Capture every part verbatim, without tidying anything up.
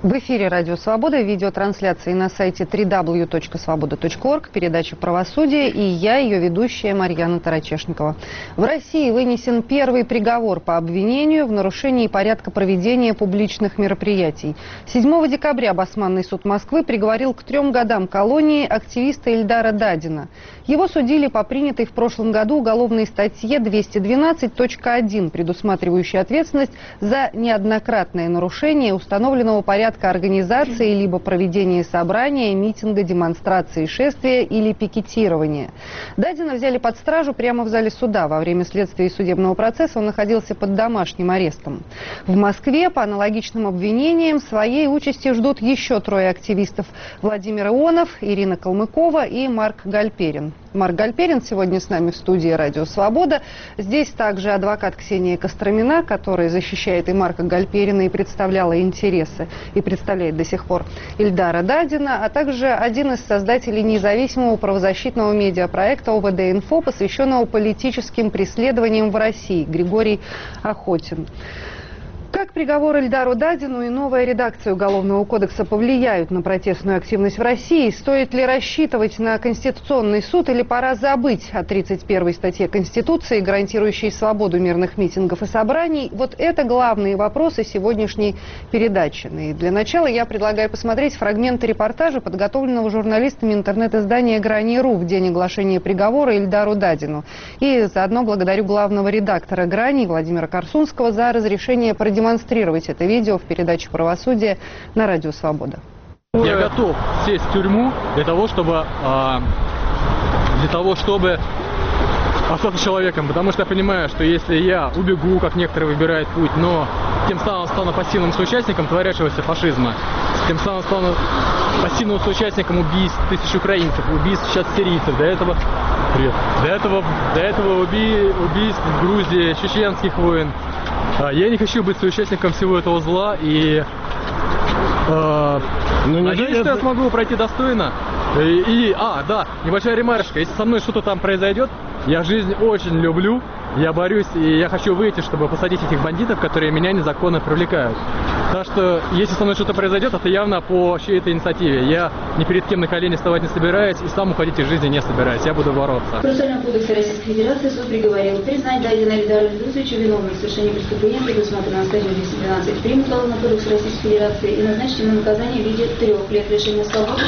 В эфире «Радио Свобода», видеотрансляции на сайте дабл ю дабл ю дабл ю точка свобода точка орг, передача «Правосудие», и я, ее ведущая Марьяна Тарачешникова. В России вынесен первый приговор по обвинению в нарушении порядка проведения публичных мероприятий. седьмого декабря Басманный суд Москвы приговорил к трем годам колонии активиста Ильдара Дадина. Его судили по принятой в прошлом году уголовной статье двести двенадцать точка один, предусматривающей ответственность за неоднократное нарушение установленного порядка организации либо проведения собрания, митинга, демонстрации, шествия или пикетирования. Дадина взяли под стражу прямо в зале суда. Во время следствия и судебного процесса он находился под домашним арестом. В Москве по аналогичным обвинениям своей участи ждут еще трое активистов: Владимир Ионов, Ирина Калмыкова и Марк Гальперин. Марк Гальперин сегодня с нами в студии «Радио Свобода». Здесь также адвокат Ксения Костромина, которая защищает и Марка Гальперина, и представляла интересы, и представляет до сих пор Ильдара Дадина, а также один из создателей независимого правозащитного медиапроекта О В Д Инфо, посвященного политическим преследованиям в России, Григорий Охотин. Как приговор Ильдару Дадину и новая редакция Уголовного кодекса повлияют на протестную активность в России? Стоит ли рассчитывать на Конституционный суд или пора забыть о тридцать первой статье Конституции, гарантирующей свободу мирных митингов и собраний? Вот это главные вопросы сегодняшней передачи. И для начала я предлагаю посмотреть фрагменты репортажа, подготовленного журналистами интернет-издания «Грани.ру» в день оглашения приговора Ильдару Дадину. И заодно благодарю главного редактора «Грани» Владимира Корсунского за разрешение продемонстрировать демонстрировать это видео в передаче «Правосудие» на Радио Свобода. Я готов сесть в тюрьму для того, чтобы, для того, чтобы остаться человеком, потому что я понимаю, что если я убегу, как некоторые выбирают путь, но тем самым стану пассивным соучастником творящегося фашизма, тем самым стану пассивным соучастником убийств тысяч украинцев, убийств сейчас сирийцев, до этого, привет, до этого, до этого уби, убийств в Грузии, чеченских войн. Я не хочу быть соучастником всего этого зла, и э, надеюсь, что я смогу пройти достойно. И, и, а, да, небольшая ремарочка. Если со мной что-то там произойдет, я жизнь очень люблю, я борюсь, и я хочу выйти, чтобы посадить этих бандитов, которые меня незаконно привлекают. Так что, если со мной что-то произойдет, это явно по чьей-то инициативе. Я ни перед кем на колени вставать не собираюсь, и сам уходить из жизни не собираюсь. Я буду бороться. В Процессуальном кодексе Российской Федерации суд приговорил признать Дадина Ильдара Ильдусовича виновным в совершении преступления, предусмотренного статьей двести двенадцать прим. Уголовного кодекса Российской Федерации, и назначить ему наказание в виде трех лет лишения свободы.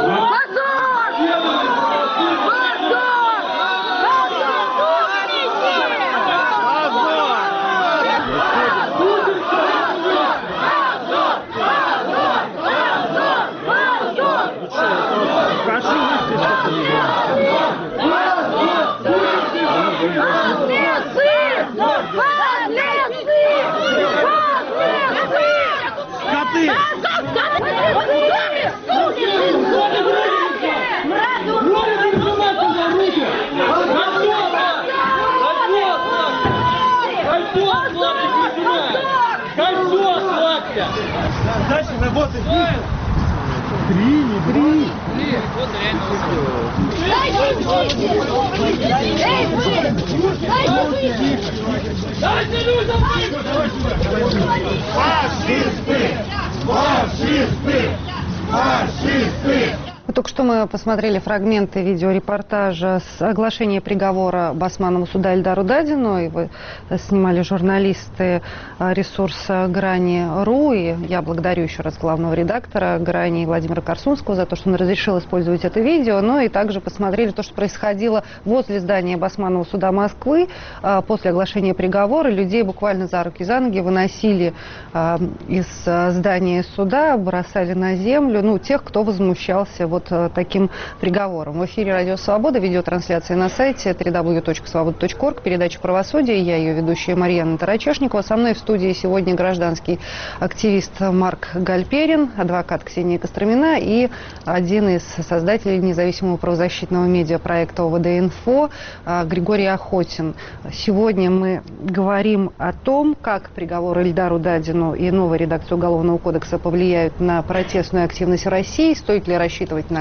Дальше работать. Три, не три. Три. Дайте людям фашисты! Фашисты! Фашисты! Только что мы посмотрели фрагменты видеорепортажа с оглашения приговора Басманному суда Ильдару Дадину. Его снимали журналисты ресурса Грани.ру. И я благодарю еще раз главного редактора Грани Владимира Корсунского за то, что он разрешил использовать это видео. Ну и также посмотрели то, что происходило возле здания Басманного суда Москвы. После оглашения приговора людей буквально за руки, за ноги выносили из здания суда, бросали на землю, ну, тех, кто возмущался вот таким приговором. В эфире «Радио Свобода», видеотрансляция на сайте дабл ю дабл ю дабл ю точка свобода точка орг, передача «Правосудие». Я ее ведущая Марьяна Тарачешникова. Со мной в студии сегодня гражданский активист Марк Гальперин, адвокат Ксения Костромина и один из создателей независимого правозащитного медиапроекта О В Д Инфо Григорий Охотин. Сегодня мы говорим о том, как приговор Ильдару Дадину и новая редакция Уголовного кодекса повлияют на протестную активность в России, стоит ли рассчитывать на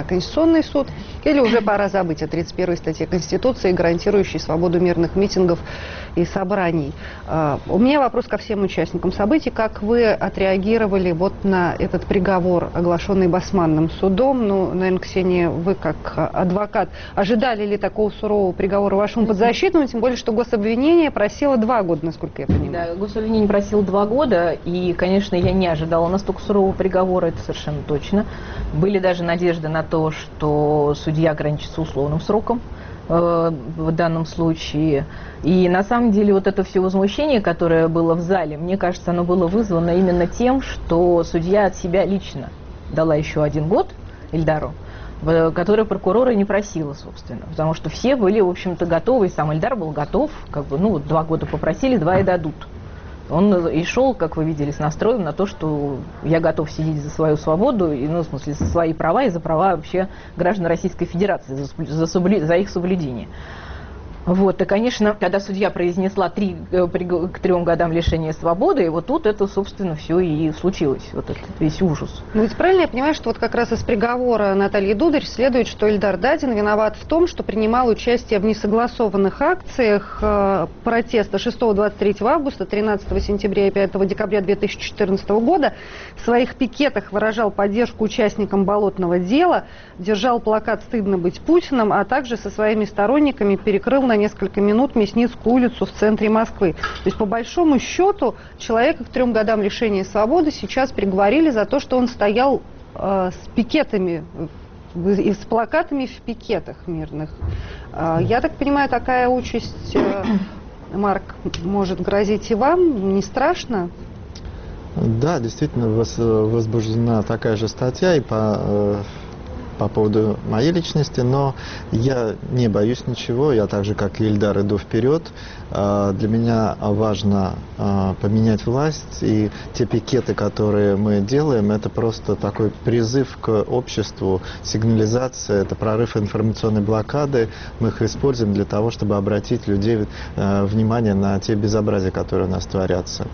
на Конституционный суд, или уже пора забыть о тридцать первой статье Конституции, гарантирующей свободу мирных митингов и собраний. У меня вопрос ко всем участникам событий. Как вы отреагировали вот на этот приговор, оглашенный Басманным судом? Ну, наверное, Ксения, вы как адвокат, ожидали ли такого сурового приговора вашему подзащитному? Тем более, что гособвинение просило два года, насколько я понимаю. Да, гособвинение просило два года, и, конечно, я не ожидала настолько сурового приговора, это совершенно точно. Были даже надежды на то, что судья ограничится условным сроком э, в данном случае. И на самом деле вот это все возмущение, которое было в зале, мне кажется, оно было вызвано именно тем, что судья от себя лично дала еще один год Ильдару, который прокурора не просила, собственно. Потому что все были, в общем-то, готовы, и сам Ильдар был готов, как бы, ну, вот два года попросили, два и дадут. Он и шел, как вы видели, с настроем на то, что я готов сидеть за свою свободу, и, ну, в смысле, за свои права и за права вообще граждан Российской Федерации, за, за, соблю, за их соблюдение. Вот, и, конечно, когда судья произнесла три, к трем годам лишения свободы, и вот тут это, собственно, все и случилось, вот этот весь ужас. Ну ведь правильно я понимаю, что вот как раз из приговора Натальи Дударь следует, что Ильдар Дадин виноват в том, что принимал участие в несогласованных акциях э, протеста шестого-двадцать третьего августа, тринадцатого сентября и пятого декабря две тысячи четырнадцатого года, в своих пикетах выражал поддержку участникам болотного дела, держал плакат «Стыдно быть Путиным», а также со своими сторонниками перекрыл на несколько минут Мясницкую улицу в центре Москвы. То есть, по большому счету, человека к трем годам лишения свободы сейчас приговорили за то, что он стоял э, с пикетами и с плакатами в пикетах мирных. Э, я так понимаю, такая участь, э, Марк, может грозить и вам? Не страшно? Да, действительно, возбуждена такая же статья и по... Э... по поводу моей личности, но я не боюсь ничего, я так же, как и Ильдар, иду вперед. Для меня важно поменять власть, и те пикеты, которые мы делаем, это просто такой призыв к обществу, сигнализация, это прорыв информационной блокады. Мы их используем для того, чтобы обратить людей внимание на те безобразия, которые у нас творятся.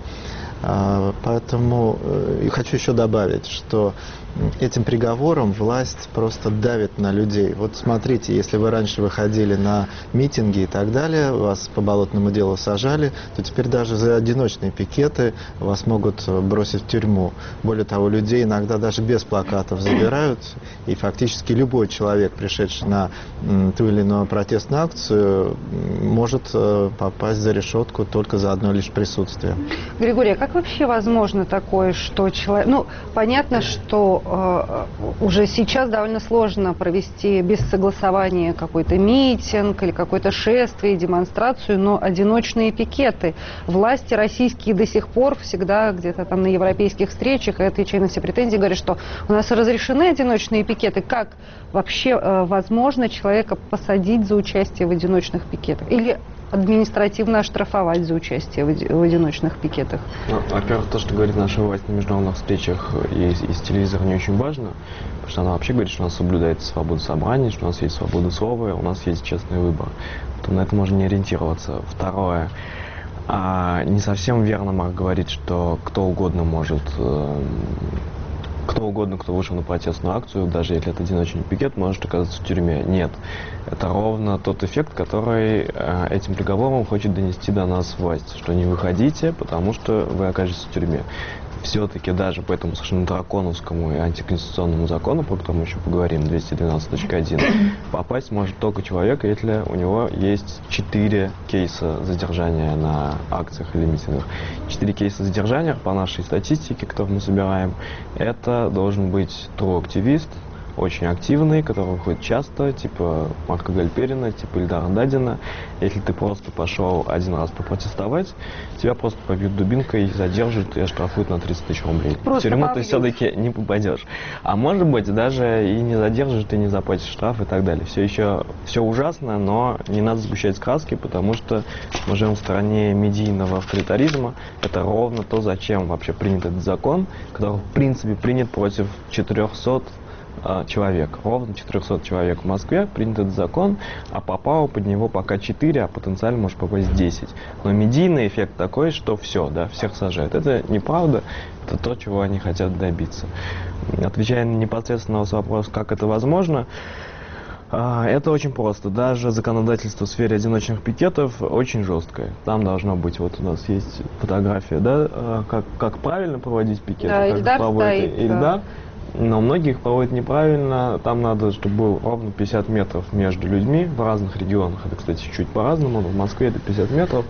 Поэтому и хочу еще добавить, что этим приговором власть просто давит на людей. Вот смотрите, если вы раньше выходили на митинги и так далее, вас по болотному делу сажали, то теперь даже за одиночные пикеты вас могут бросить в тюрьму. Более того, людей иногда даже без плакатов забирают, и фактически любой человек, пришедший на ту или иную протестную акцию, может попасть за решетку только за одно лишь присутствие. Григорий, а как вообще возможно такое, что человек... Ну, понятно, что э, уже сейчас довольно сложно провести без согласования какой-то митинг или какое-то шествие, демонстрацию, но одиночные пикеты. Власти российские до сих пор всегда где-то там на европейских встречах, и отвечая на все претензии, говорят, что у нас разрешены одиночные пикеты. Как вообще э, возможно человека посадить за участие в одиночных пикетах? Или административно оштрафовать за участие в, в одиночных пикетах? Ну, во-первых, то, что говорит наша власть на международных встречах и из телевизора, не очень важно, потому что она вообще говорит, что у нас соблюдается свобода собраний, что у нас есть свобода слова, у нас есть честный выбор. Поэтому на это можно не ориентироваться. Второе, а, не совсем верно Марк говорит, что кто угодно может... Э, Кто угодно, кто вышел на протестную акцию, даже если это одиночный пикет, может оказаться в тюрьме. Нет. Это ровно тот эффект, который э, этим приговором хочет донести до нас власть. Что не выходите, потому что вы окажетесь в тюрьме. Все-таки даже по этому совершенно драконовскому и антиконституционному закону, про который мы еще поговорим, двести двенадцать точка один, попасть может только человек, если у него есть четыре кейса задержания на акциях или митингах. Четыре кейса задержания, по нашей статистике, которую мы собираем, это должен быть тру-активист, очень активный, который выходит часто, типа Марка Гальперина, типа Ильдара Дадина. Если ты просто пошел один раз попротестовать, тебя просто побьют дубинкой, задержат и оштрафуют на тридцать тысяч рублей. Просто в тюрьму побьют. ты все-таки не попадешь. А может быть, даже и не задержат, и не заплатишь штраф и так далее. Все еще все ужасно, но не надо сгущать краски, потому что мы живем в стране медийного авторитаризма. Это ровно то, зачем вообще принят этот закон, который в принципе принят против четырехсот э, человек. Ровно четыреста человек в Москве, принят этот закон, а попало под него пока четыре, а потенциально может попасть десять. Но медийный эффект такой, что все, да, всех сажают. Это неправда, это то, чего они хотят добиться. Отвечая непосредственно на вопрос, как это возможно, это очень просто. Даже законодательство в сфере одиночных пикетов очень жесткое. Там должно быть, вот у нас есть фотография, да, как, как правильно проводить пикеты, да, как Ильдар проводит стоит, Ильдар. да. Но многих проводят неправильно. Там надо, чтобы был ровно пятьдесят метров между людьми в разных регионах. Это, кстати, чуть по-разному, но в Москве это пятьдесят метров.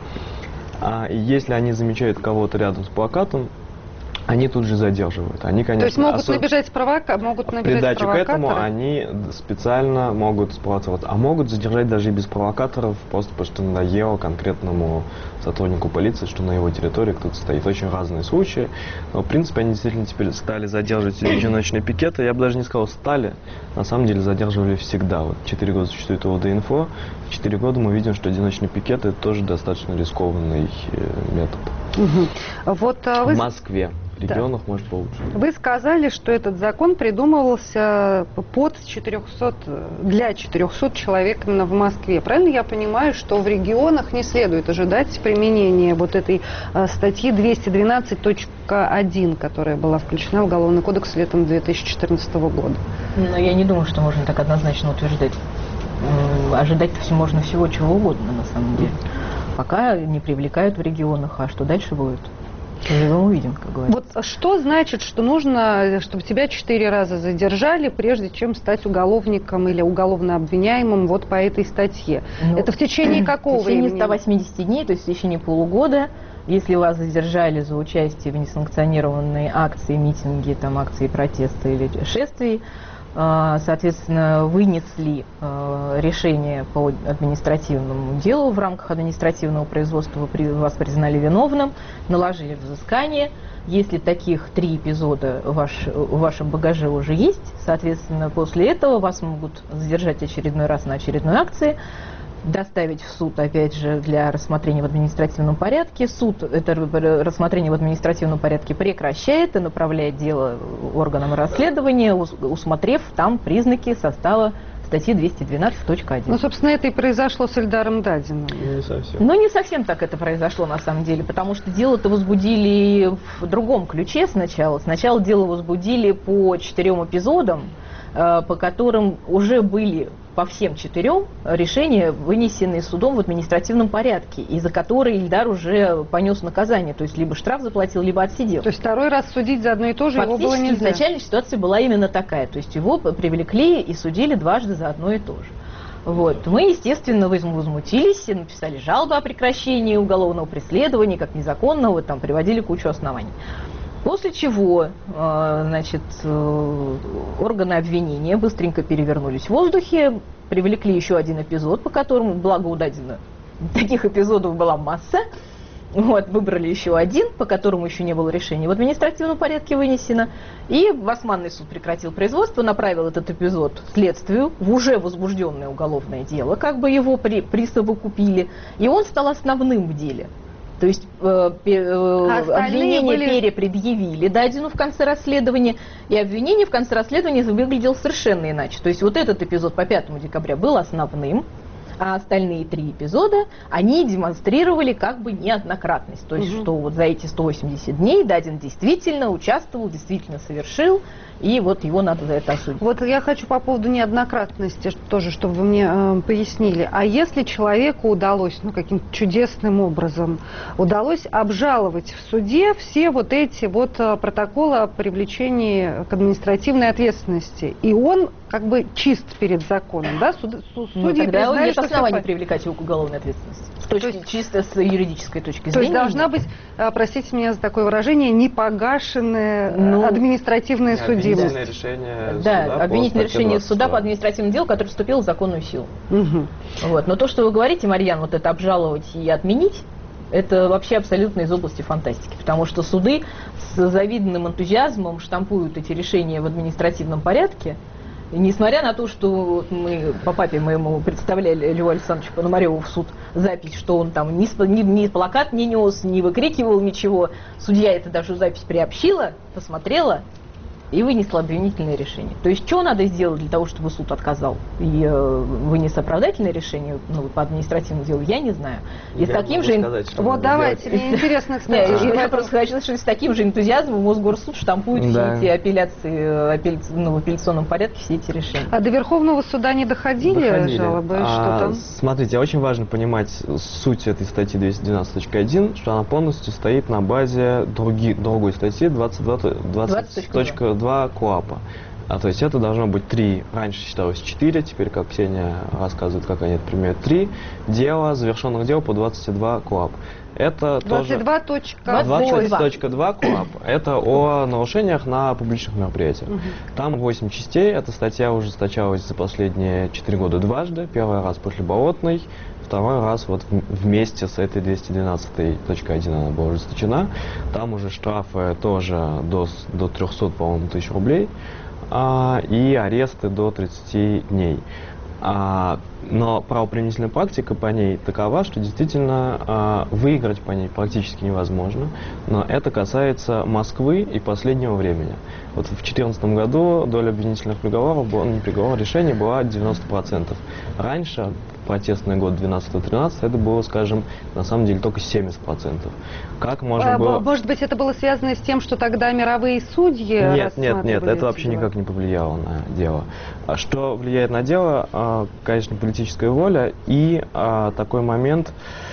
А, и если они замечают кого-то рядом с плакатом, они тут же задерживают. Они, конечно, То есть могут особ... набежать провока... могут в набежать придачу к этому провокаторы? они специально могут спровоцировать. А могут задержать даже и без провокаторов, просто потому что надоело конкретному сотруднику полиции, что на его территории кто-то стоит. Очень разные случаи. Но, в принципе, они действительно теперь стали задерживать одиночные пикеты. Я бы даже не сказал стали. На самом деле задерживали всегда. Вот четыре года существует ОВД-инфо. В четыре года мы видим, что одиночные пикеты тоже достаточно рискованный метод. Угу. Вот, а вы... В Москве. В регионах, да, может, получше. Вы сказали, что этот закон придумывался под четыреста, для четырехсот человек именно в Москве. Правильно я понимаю, что в регионах не следует ожидать применения вот этой а, статьи двести двенадцать точка один, которая была включена в Уголовный кодекс летом две тысячи четырнадцатого года? Но я не думаю, что можно так однозначно утверждать. Ожидать-то все можно всего чего угодно, на самом деле. Пока не привлекают в регионах, а что дальше будет? Живем увидим, как говорится. Вот что значит, что нужно, чтобы тебя четыре раза задержали, прежде чем стать уголовником или уголовно обвиняемым вот по этой статье? Ну, это в течение какого времени? В течение ста восьмидесяти дней, то есть в течение полугода. Если вас задержали за участие в несанкционированной акции, митинги, там, акции протеста или шествий, соответственно, вынесли решение по административному делу в рамках административного производства, вас признали виновным, наложили взыскание. Если таких три эпизода ваш, в вашем багаже уже есть, соответственно, после этого вас могут задержать очередной раз на очередной акции, доставить в суд, опять же, для рассмотрения в административном порядке. Суд это рассмотрение в административном порядке прекращает и направляет дело органам расследования, усмотрев там признаки состава статьи двести двенадцать точка один. Ну, собственно, это и произошло с Ильдаром Дадиным. Не совсем. Ну, не совсем так это произошло, на самом деле, потому что дело-то возбудили в другом ключе сначала. Сначала дело возбудили по четырем эпизодам, по которым уже были по всем четырем решения, вынесенные судом в административном порядке, и за которые Ильдар уже понес наказание, то есть либо штраф заплатил, либо отсидел. То есть второй раз судить за одно и то же его было нельзя? Изначально ситуация была именно такая, то есть его привлекли и судили дважды за одно и то же. Вот. Мы, естественно, возмутились, написали жалобу о прекращении уголовного преследования, как незаконного, там приводили кучу оснований. После чего, значит, органы обвинения быстренько перевернулись в воздухе, привлекли еще один эпизод, по которому, благо у Дадина, таких эпизодов была масса. Вот, выбрали еще один, по которому еще не было решения в административном порядке вынесено. И Басманный суд прекратил производство, направил этот эпизод следствию в уже возбужденное уголовное дело, как бы его при, присовокупили, и он стал основным в деле. То есть э, э, а обвинение были... перепредъявили Дадину в конце расследования, и обвинение в конце расследования выглядело совершенно иначе. То есть вот этот эпизод по пятому декабря был основным, а остальные три эпизода, они демонстрировали как бы неоднократность. То есть, угу. что вот за эти сто восемьдесят дней Дадин действительно участвовал, действительно совершил, и вот его надо за это осудить. Вот я хочу по поводу неоднократности тоже, чтобы вы мне э, пояснили. А если человеку удалось, ну, каким-то чудесным образом, удалось обжаловать в суде все вот эти вот э, протоколы о привлечении к административной ответственности, и он как бы чист перед законом, да? Суд, суд, ну, судьи тогда признали, нет что оснований все... привлекать его к уголовной ответственности. С точки, то есть, чисто с юридической точки зрения. То есть должна быть, простите меня за такое выражение, непогашенная ну, административная судимость. Обвинительное решение да, суда обвинительное решение суда по административному делу, которое вступило в законную силу. Угу. Вот. Но то, что вы говорите, Марьян, вот это обжаловать и отменить, это вообще абсолютно из области фантастики, потому что суды с завидным энтузиазмом штампуют эти решения в административном порядке. И несмотря на то, что мы по папе моему представляли Льву Александровичу Пономареву в суд запись, что он там ни, ни, ни плакат не нес, не выкрикивал ничего, судья это даже запись приобщила, посмотрела, и вынесла обвинительное решение. То есть, что надо сделать для того, чтобы суд отказал и э, вынес оправдательное решение, ну, по административному делу, я не знаю. И с таким же... Сказать, вот давайте, мне интересно, кстати. Нет, я просто хочу, что с таким же энтузиазмом Мосгорсуд штампует Да. все эти апелляции, апелля... ну, в апелляционном порядке все эти решения. А до Верховного суда не доходили, Доходили. жалобы? А, Что там? Смотрите, очень важно понимать суть этой статьи двести двенадцать точка один, что она полностью стоит на базе други, другой статьи двадцать двадцать точка два КоАПа. А, то есть это должно быть три, раньше считалось четыре, теперь, как Ксения рассказывает, как они это применяют, три дела, завершенных дел по двадцать два КоАП. Это двадцать два точка восемь. двадцать точка два КоАП. Это о нарушениях на публичных мероприятиях. Угу. Там восемь частей. Эта статья ужесточалась за последние четыре года дважды. Первый раз после Болотной, второй раз вот вместе с этой двести двенадцать точка один она была ужесточена. Там уже штрафы тоже до, до трехсот, по-моему, тысяч рублей. А, и аресты до тридцати дней. А, но правоприменительная практика по ней такова, что действительно а, выиграть по ней практически невозможно. Но это касается Москвы и последнего времени. Вот в две тысячи четырнадцатом году доля обвинительных приговоров, была, не приговоров, решений была девяносто процентов. Раньше, протестный год двенадцатый-тринадцатый, это было, скажем, на самом деле только семьдесят процентов. Как можно а, было... Может быть, это было связано с тем, что тогда мировые судьи Нет, нет, нет, это эти вообще дела? никак не повлияло на дело. А что влияет на дело? Конечно, политическая воля и а, такой момент,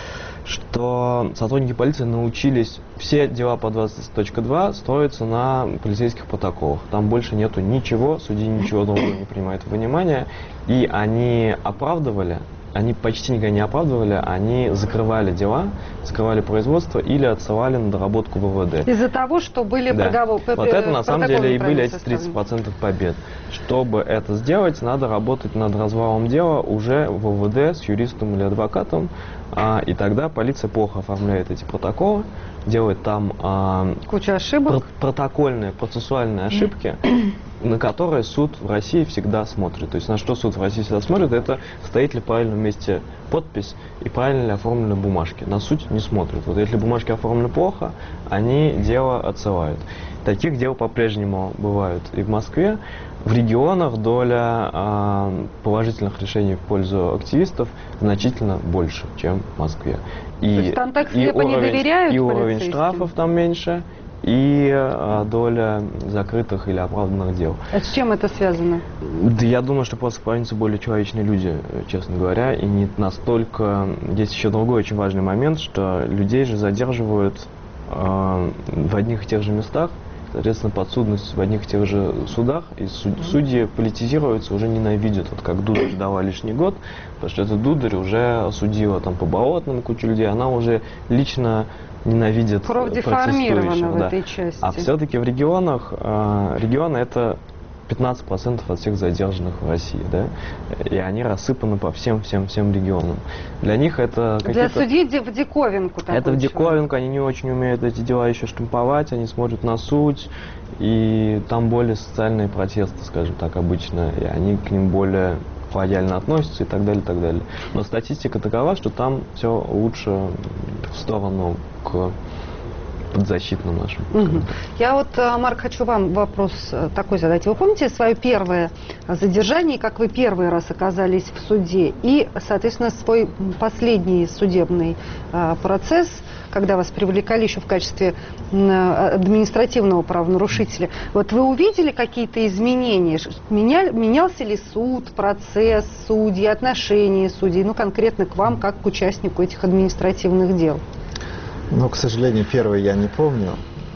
что сотрудники полиции научились, все дела по двадцать точка два строятся на полицейских протоколах. Там больше нету ничего, судьи ничего другого не принимают во внимание, и они оправдывали, они почти никогда не оправдывали, они закрывали дела, закрывали производство или отсылали на доработку в ВВД. Из-за того, что были Да. проговор... Вот это на самом деле и были эти составлены. тридцать процентов побед. Чтобы это сделать, надо работать над развалом дела уже в ВВД с юристом или адвокатом, а, и тогда полиция плохо оформляет эти протоколы, делает там а, Куча ошибок. про- протокольные, процессуальные ошибки, на которые суд в России всегда смотрит. То есть на что суд в России всегда смотрит, это стоит ли в правильном месте подпись и правильно ли оформлены бумажки. На суть не смотрят. Вот если бумажки оформлены плохо, они дело отсылают. Таких дел по-прежнему бывают и в Москве. В регионах доля э, положительных решений в пользу активистов значительно больше, чем в Москве. И, есть там так и слепо не доверяют и уровень полицейским? штрафов там меньше, и э, доля закрытых или оправданных дел. А с чем это связано? Да я думаю, что просто в более человечные люди, честно говоря, и не настолько... Есть еще другой очень важный момент, что людей же задерживают э, в одних и тех же местах, соответственно, подсудность в одних и тех же судах, и суд, судьи политизируются, уже ненавидят, вот как Дударь дала лишний год, потому что эта Дударь уже осудила там по Болотному кучу людей, она уже лично ненавидит Кровь деформирована протестующих. в Да. этой части. А все-таки в регионах, э, регионы это пятнадцать процентов от всех задержанных в России, да, и они рассыпаны по всем-всем-всем регионам. Для них это Для какие-то... судей ди- в диковинку такой Это в человек. диковинку, они не очень умеют эти дела еще штамповать, они смотрят на суть, и там более социальные протесты, скажем так, обычно, и они к ним более лояльно относятся и так далее, и так далее. Но статистика такова, что там все лучше в сторону к подзащитным нашим. Мгм. Я вот, а, Марк, хочу вам вопрос э, такой задать. Вы помните свое первое задержание, как вы первый раз оказались в суде, и, соответственно, свой последний судебный а, процесс, когда вас привлекали еще в качестве м, административного правонарушителя? Вот вы увидели какие-то изменения? Ш- Меня, менялся ли суд, процесс, судьи, отношения судей, ну, конкретно к вам, как к участнику этих административных дел? Ну, к сожалению, первый я не помню.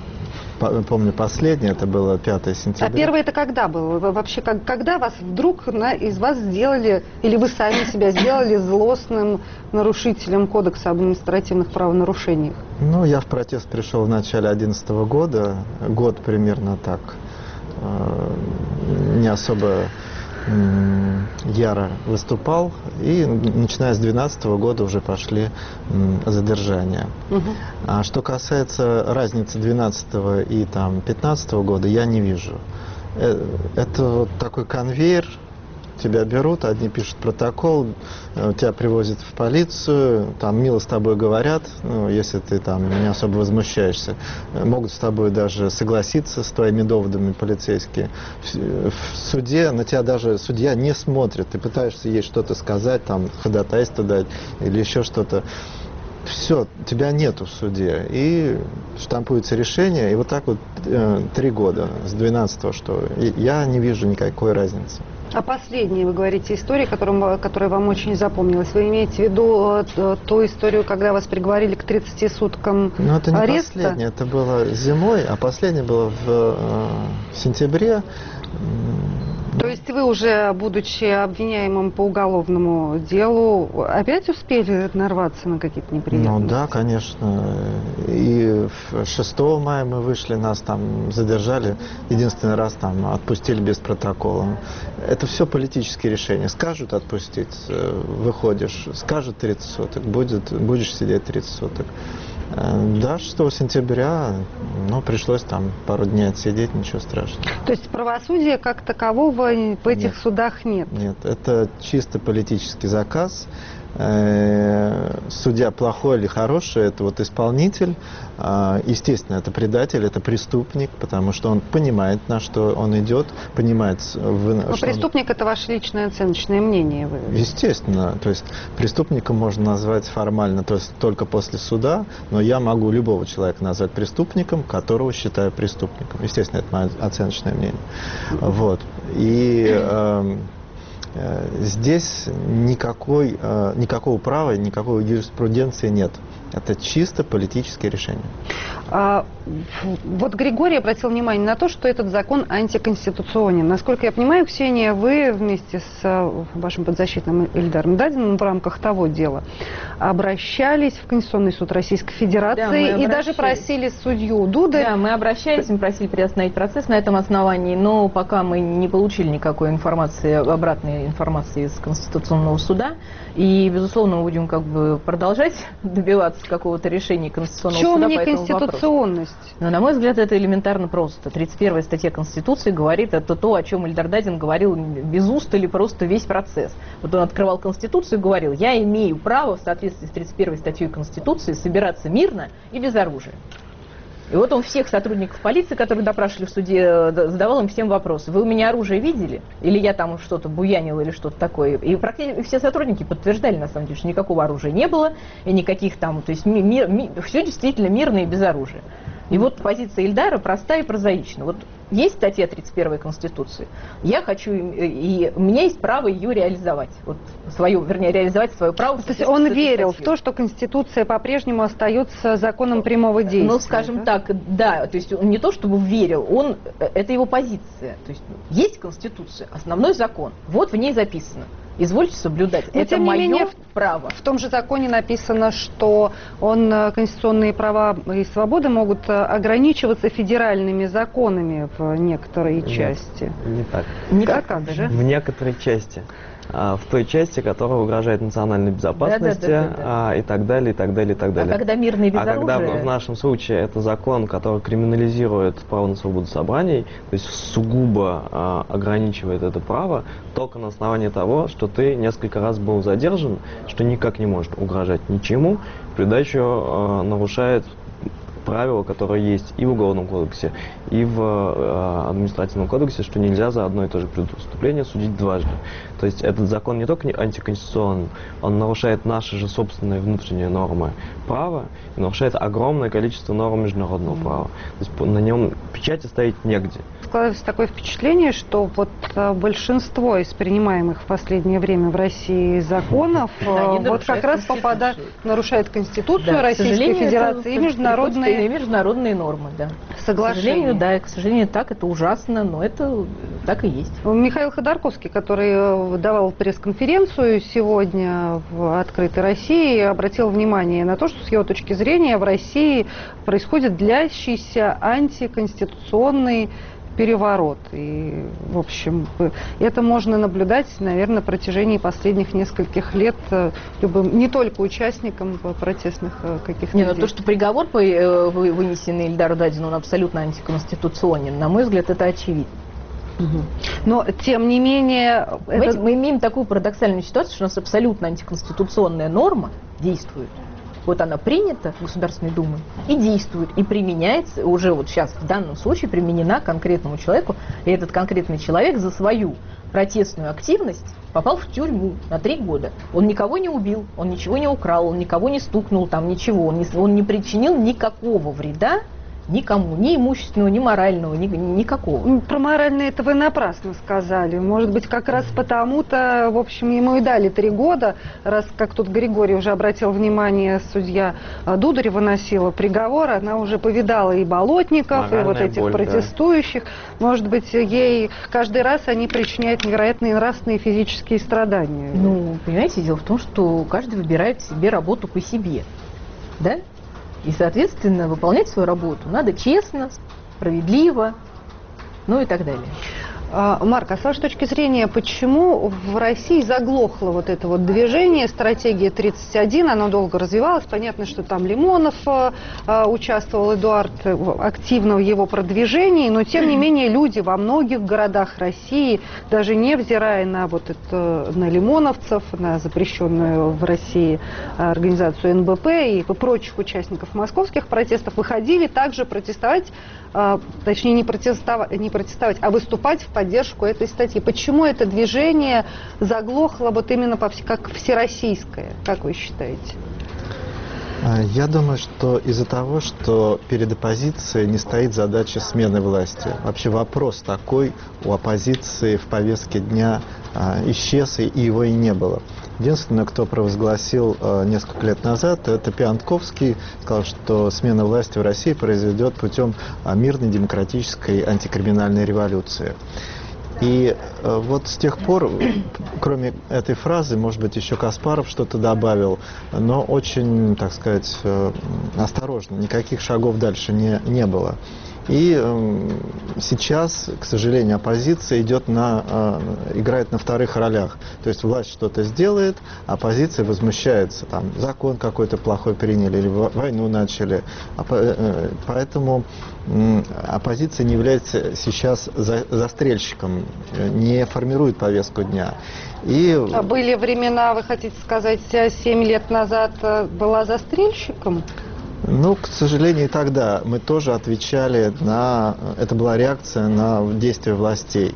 По- Помню последний, это было пятое сентября. А первое это когда было? Вы вообще, как, когда вас вдруг на, из вас сделали, или вы сами себя сделали злостным нарушителем Кодекса об административных правонарушениях? Ну, я в протест пришел в начале две тысячи одиннадцатого года, год примерно так, э, не особо м, яро выступал, и начиная с две тысячи двенадцатого года уже пошли м, задержания. Мгм. А что касается разницы две тысячи двенадцатого и там, две тысячи пятнадцатого года, я не вижу. Э, Это вот такой конвейер, тебя берут, одни пишут протокол, тебя привозят в полицию, там мило с тобой говорят, ну, если ты там не особо возмущаешься, могут с тобой даже согласиться с твоими доводами полицейские. В, в суде на тебя даже судья не смотрит, ты пытаешься ей что-то сказать, там ходатайство дать или еще что-то. Все, тебя нету в суде, и штампуется решение, и вот так вот э, три года, с двенадцатого, что и я не вижу никакой разницы. А последние, вы говорите, история, которая, которая вам очень запомнилась. Вы имеете в виду э, ту историю, когда вас приговорили к тридцати суткам ареста? Ну, это не ареста? Последняя, это было зимой, а последняя была в э, сентябре. То есть вы уже, будучи обвиняемым по уголовному делу, опять успели нарваться на какие-то неприятности? Ну да, конечно. И шестого мая мы вышли, нас там задержали. Единственный раз там отпустили без протокола. Это все политические решения. Скажут отпустить, выходишь. Скажут тридцать суток, будет, будешь сидеть тридцать суток. Да, шестого сентября, ну, пришлось там пару дней отсидеть, ничего страшного. То есть правосудия как такового в этих нет. судах нет? Нет, это чисто политический заказ. Судья плохой или хороший, это вот исполнитель. Естественно, это предатель, это преступник, потому что он понимает, на что он идет, понимает... Но преступник он... это ваше личное оценочное мнение? Вы... Естественно, то есть преступником можно назвать формально, то есть только после суда, но я могу любого человека назвать преступником, которого считаю преступником. Естественно, это мое оценочное мнение. Вот. И... Э, здесь никакой, никакого права, никакой юриспруденции нет. Это чисто политическое решение. А, вот Григорий обратил внимание на то, что этот закон антиконституционен. Насколько я понимаю, Ксения, вы вместе с вашим подзащитным Ильдаром Дадиным в рамках того дела обращались в Конституционный суд Российской Федерации, да, и даже просили судью Дударь. Да, мы обращались, мы просили приостановить процесс на этом основании, но пока мы не получили никакой информации, обратной информации из Конституционного суда. И, безусловно, мы будем как бы продолжать добиваться какого-то решения Конституционного суда по этому вопросу. Конституционность? Но, на мой взгляд, это элементарно просто. тридцать первая статья Конституции говорит, это то, о чем Ильдар Дадин говорил без устали просто весь процесс. Вот он открывал Конституцию и говорил: я имею право в соответствии с тридцать первой статьей Конституции собираться мирно и без оружия. И вот он всех сотрудников полиции, которые допрашивали в суде, задавал им всем вопросы. Вы у меня оружие видели? Или я там что-то буянил или что-то такое? И практически все сотрудники подтверждали, на самом деле, что никакого оружия не было, и никаких там, то есть ми, ми, ми, все действительно мирно и без оружия. И вот позиция Ильдара простая и прозаична. Вот есть статья тридцать первой Конституции. Я хочу, и у меня есть право ее реализовать. Вот свою, вернее, реализовать свое право. То есть он верил в то, что Конституция по-прежнему остается законом прямого действия? Ну, скажем да? так, да. То есть он не то, чтобы верил, он, это его позиция. То есть есть Конституция, основной закон. Вот в ней записано. Извольте соблюдать. Но, это мое менее, право. В том же законе написано, что он, конституционные права и свободы могут ограничиваться федеральными законами в некоторой Нет, части. Не так. Не как, как же? В некоторой части. В той части, которая угрожает национальной безопасности, да, да, да, да, да. и так далее, и так далее, и так далее. А когда мирно и без а оружия? когда в нашем случае это закон, который криминализирует право на свободу собраний, то есть сугубо а, ограничивает это право только на основании того, что ты несколько раз был задержан, что никак не может угрожать ничему, в придачу а, нарушает правила, которые есть и в Уголовном кодексе, и в э, Административном кодексе, что нельзя за одно и то же преступление судить дважды. То есть этот закон не только не антиконституционный, он нарушает наши же собственные внутренние нормы права и нарушает огромное количество норм международного mm-hmm. права. То есть на нем печати ставить негде. Складывается такое впечатление, что вот большинство из принимаемых в последнее время в России законов вот как раз попадает, нарушает Конституцию Российской Федерации и международные и международные нормы, да. Соглашения. К сожалению, да, к сожалению, так, это ужасно, но это так и есть. Михаил Ходорковский, который давал пресс-конференцию сегодня в «Открытой России», обратил внимание на то, что с его точки зрения в России происходит длящийся антиконституционный переворот. И, в общем, это можно наблюдать, наверное, на протяжении последних нескольких лет любым, не только участникам протестных каких-то Не, но то, что приговор вынесенный Ильдару Дадину, он абсолютно антиконституционен, на мой взгляд, это очевидно. Угу. Но, тем не менее... Понимаете, это... мы имеем такую парадоксальную ситуацию, что у нас абсолютно антиконституционная норма действует. Вот она принята Государственной Думой и действует, и применяется, уже вот сейчас в данном случае применена конкретному человеку, и этот конкретный человек за свою протестную активность попал в тюрьму на три года. Он никого не убил, он ничего не украл, он никого не стукнул, там ничего, он не, он не причинил никакого вреда никому, ни имущественного, ни морального, ни, никакого. Про моральное это вы напрасно сказали. Может быть, как раз потому-то, в общем, ему и дали три года, раз, как тут Григорий уже обратил внимание, судья Дударь выносила приговор, она уже повидала и болотников, моральная и вот этих боль, протестующих. Да. Может быть, ей каждый раз они причиняют невероятные нравственные и физические страдания. Ну, понимаете, дело в том, что каждый выбирает себе работу по себе. Да? И, соответственно, выполнять свою работу надо честно, справедливо, ну и так далее. Марк, а с вашей точки зрения, почему в России заглохло вот это вот движение, стратегия тридцать один, оно долго развивалось, понятно, что там Лимонов э, участвовал, Эдуард, активно в его продвижении, но тем не менее люди во многих городах России, даже невзирая на вот это, на лимоновцев, на запрещенную в России организацию эн бэ пэ и прочих участников московских протестов, выходили также протестовать, э, точнее не протестовать, не протестовать, а выступать в поддержку этой статьи. Почему это движение заглохло вот именно по, как всероссийское? Как вы считаете? Я думаю, что из-за того, что перед оппозицией не стоит задача смены власти. Вообще вопрос такой у оппозиции в повестке дня а, исчез, и его и не было. Единственное, кто провозгласил а, несколько лет назад, это Пиантковский, сказал, что смена власти в России произойдет путем а, мирной демократической антикриминальной революции. И э, вот с тех пор, кроме этой фразы, может быть, еще Каспаров что-то добавил, но очень, так сказать, э, осторожно, никаких шагов дальше не, не было. И э, сейчас, к сожалению, оппозиция идет на, э, играет на вторых ролях. То есть власть что-то сделает, оппозиция возмущается. Там, закон какой-то плохой приняли или войну начали. Поэтому э, оппозиция не является сейчас за, застрельщиком, не формирует повестку дня. И... А были времена, вы хотите сказать, семь лет назад была застрельщиком? Ну, к сожалению, и тогда мы тоже отвечали на... Это была реакция на действия властей.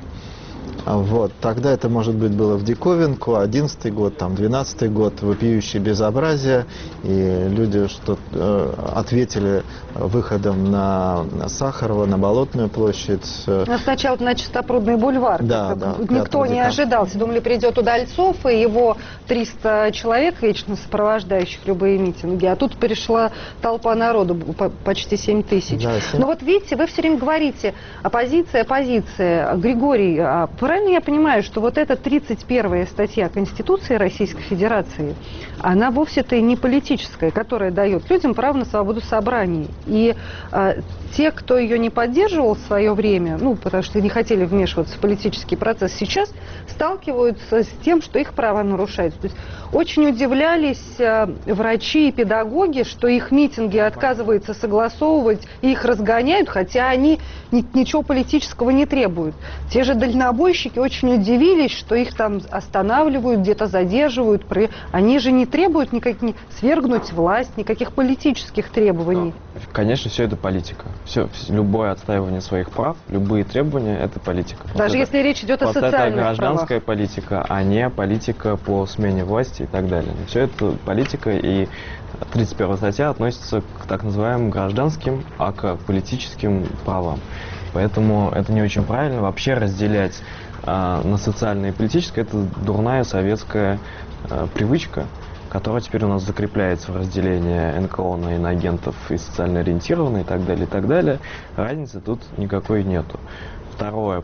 Вот. Тогда это, может быть, было в диковинку, одиннадцатый год, там, двенадцатый год, вопиющее безобразие, и люди что э, ответили выходом на, на Сахарова, на Болотную площадь. Но сначала на Чистопрудный бульвар. Да, да, никто не ожидал. Думали, придет Удальцов и его триста человек, вечно сопровождающих любые митинги, а тут перешла толпа народу, почти семь тысяч. Да, семь... Но вот видите, вы все время говорите, оппозиция, оппозиция. Григорий, а правильно я понимаю, что вот эта тридцать первая статья Конституции Российской Федерации, она вовсе-то и не политическая, которая дает людям право на свободу собраний. И э, те, кто ее не поддерживал в свое время, ну, потому что не хотели вмешиваться в политический процесс, сейчас сталкиваются с тем, что их права нарушаются. То есть очень удивлялись э, врачи и педагоги, что их митинги отказываются согласовывать, и их разгоняют, хотя они ни, ничего политического не требуют. Те же дальнобойщики очень удивились, что их там останавливают, где-то задерживают. Они же не требуют никак, не свергнуть власть, никаких политических требований. Конечно, все это политика. Все, любое отстаивание своих прав, любые требования – это политика. Даже вот если это, речь идет о вот социальных правах. Это гражданская политика, а не политика по смене власти и так далее. Все это политика, и тридцать первая статья относится к так называемым гражданским, а к политическим правам. Поэтому это не очень правильно вообще разделять а, на социальное и политическое. Это дурная советская а, привычка, которая теперь у нас закрепляется в разделении эн ка о на иноагентов и социально ориентированные и так далее, и так далее. Разницы тут никакой нету. Второе,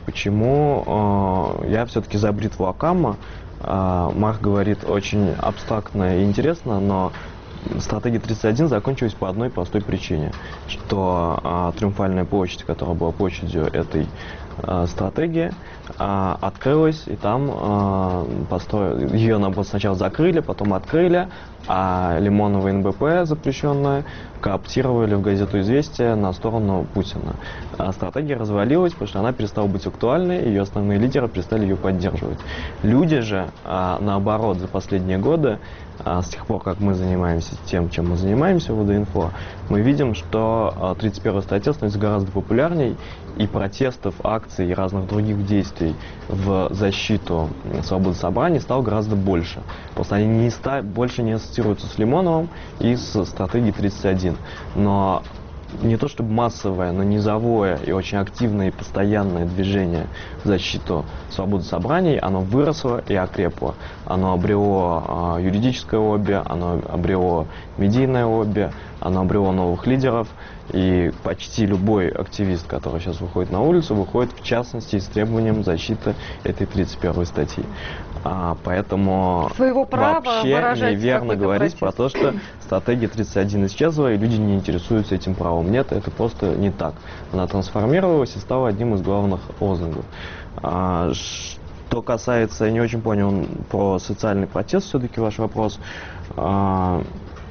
почему э, я все-таки за бритву Окамма. Э, Марк говорит очень абстрактно и интересно, но стратегия тридцать один закончилась по одной простой причине, что э, Триумфальная площадь, которая была площадью этой э, стратегия э, открылась, и там э, построили, ее наоборот сначала закрыли, потом открыли, а Лимонова эн бэ пэ запрещенная кооптировали в газету «Известия» на сторону Путина. А стратегия развалилась, потому что она перестала быть актуальной, ее основные лидеры перестали ее поддерживать. Люди же, а, наоборот, за последние годы, а, с тех пор, как мы занимаемся тем, чем мы занимаемся в УДИНФО, мы видим, что тридцать первая статья становится гораздо популярней, и протестов, акций и разных других действий в защиту свободы собраний стало гораздо больше. Просто они не ста- больше не ассоциируются с Лимоновым и с стратегией тридцать один. Но не то чтобы массовое, но низовое и очень активное и постоянное движение в защиту свободы собраний, оно выросло и окрепло. Оно обрело э, юридическое лобби, оно обрело медийное лобби, оно обрело новых лидеров. И почти любой активист, который сейчас выходит на улицу, выходит в частности с требованием защиты этой тридцать первой статьи. А, поэтому своего права вообще неверно говорить протест. про то, что стратегия тридцать один исчезла и люди не интересуются этим правом. Нет, это просто не так. Она трансформировалась и стала одним из главных лозунгов. А, что касается, я не очень понял про социальный протест, все-таки ваш вопрос. А,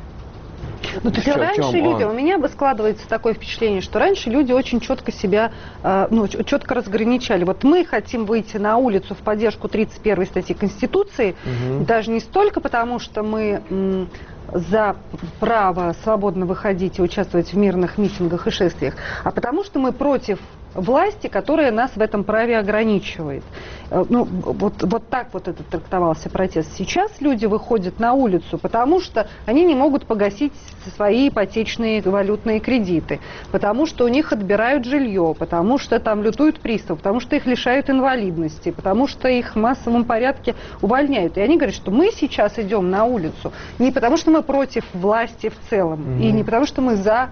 Ну, так раньше люди, он? у меня бы складывается такое впечатление, что раньше люди очень четко себя, э, ну, четко разграничали. Вот мы хотим выйти на улицу в поддержку тридцать первой статьи Конституции, угу. даже не столько потому, что мы м, за право свободно выходить и участвовать в мирных митингах и шествиях, а потому что мы против власти, которая нас в этом праве ограничивает. Ну, вот, вот так вот это трактовался протест. Сейчас люди выходят на улицу, потому что они не могут погасить свои ипотечные валютные кредиты, потому что у них отбирают жилье, потому что там лютуют приставы, потому что их лишают инвалидности, потому что их в массовом порядке увольняют. И они говорят, что мы сейчас идем на улицу не потому, что мы против власти в целом, mm-hmm. и не потому, что мы за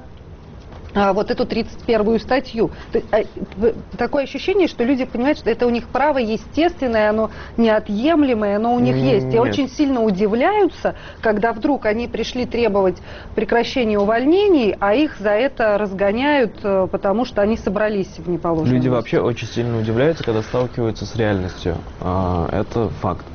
вот эту тридцать первую статью. Такое ощущение, что люди понимают, что это у них право естественное, оно неотъемлемое, оно у них Нет. есть. И очень сильно удивляются, когда вдруг они пришли требовать прекращения увольнений, а их за это разгоняют, потому что они собрались в неположенном Люди месте. вообще очень сильно удивляются, когда сталкиваются с реальностью. Это факт.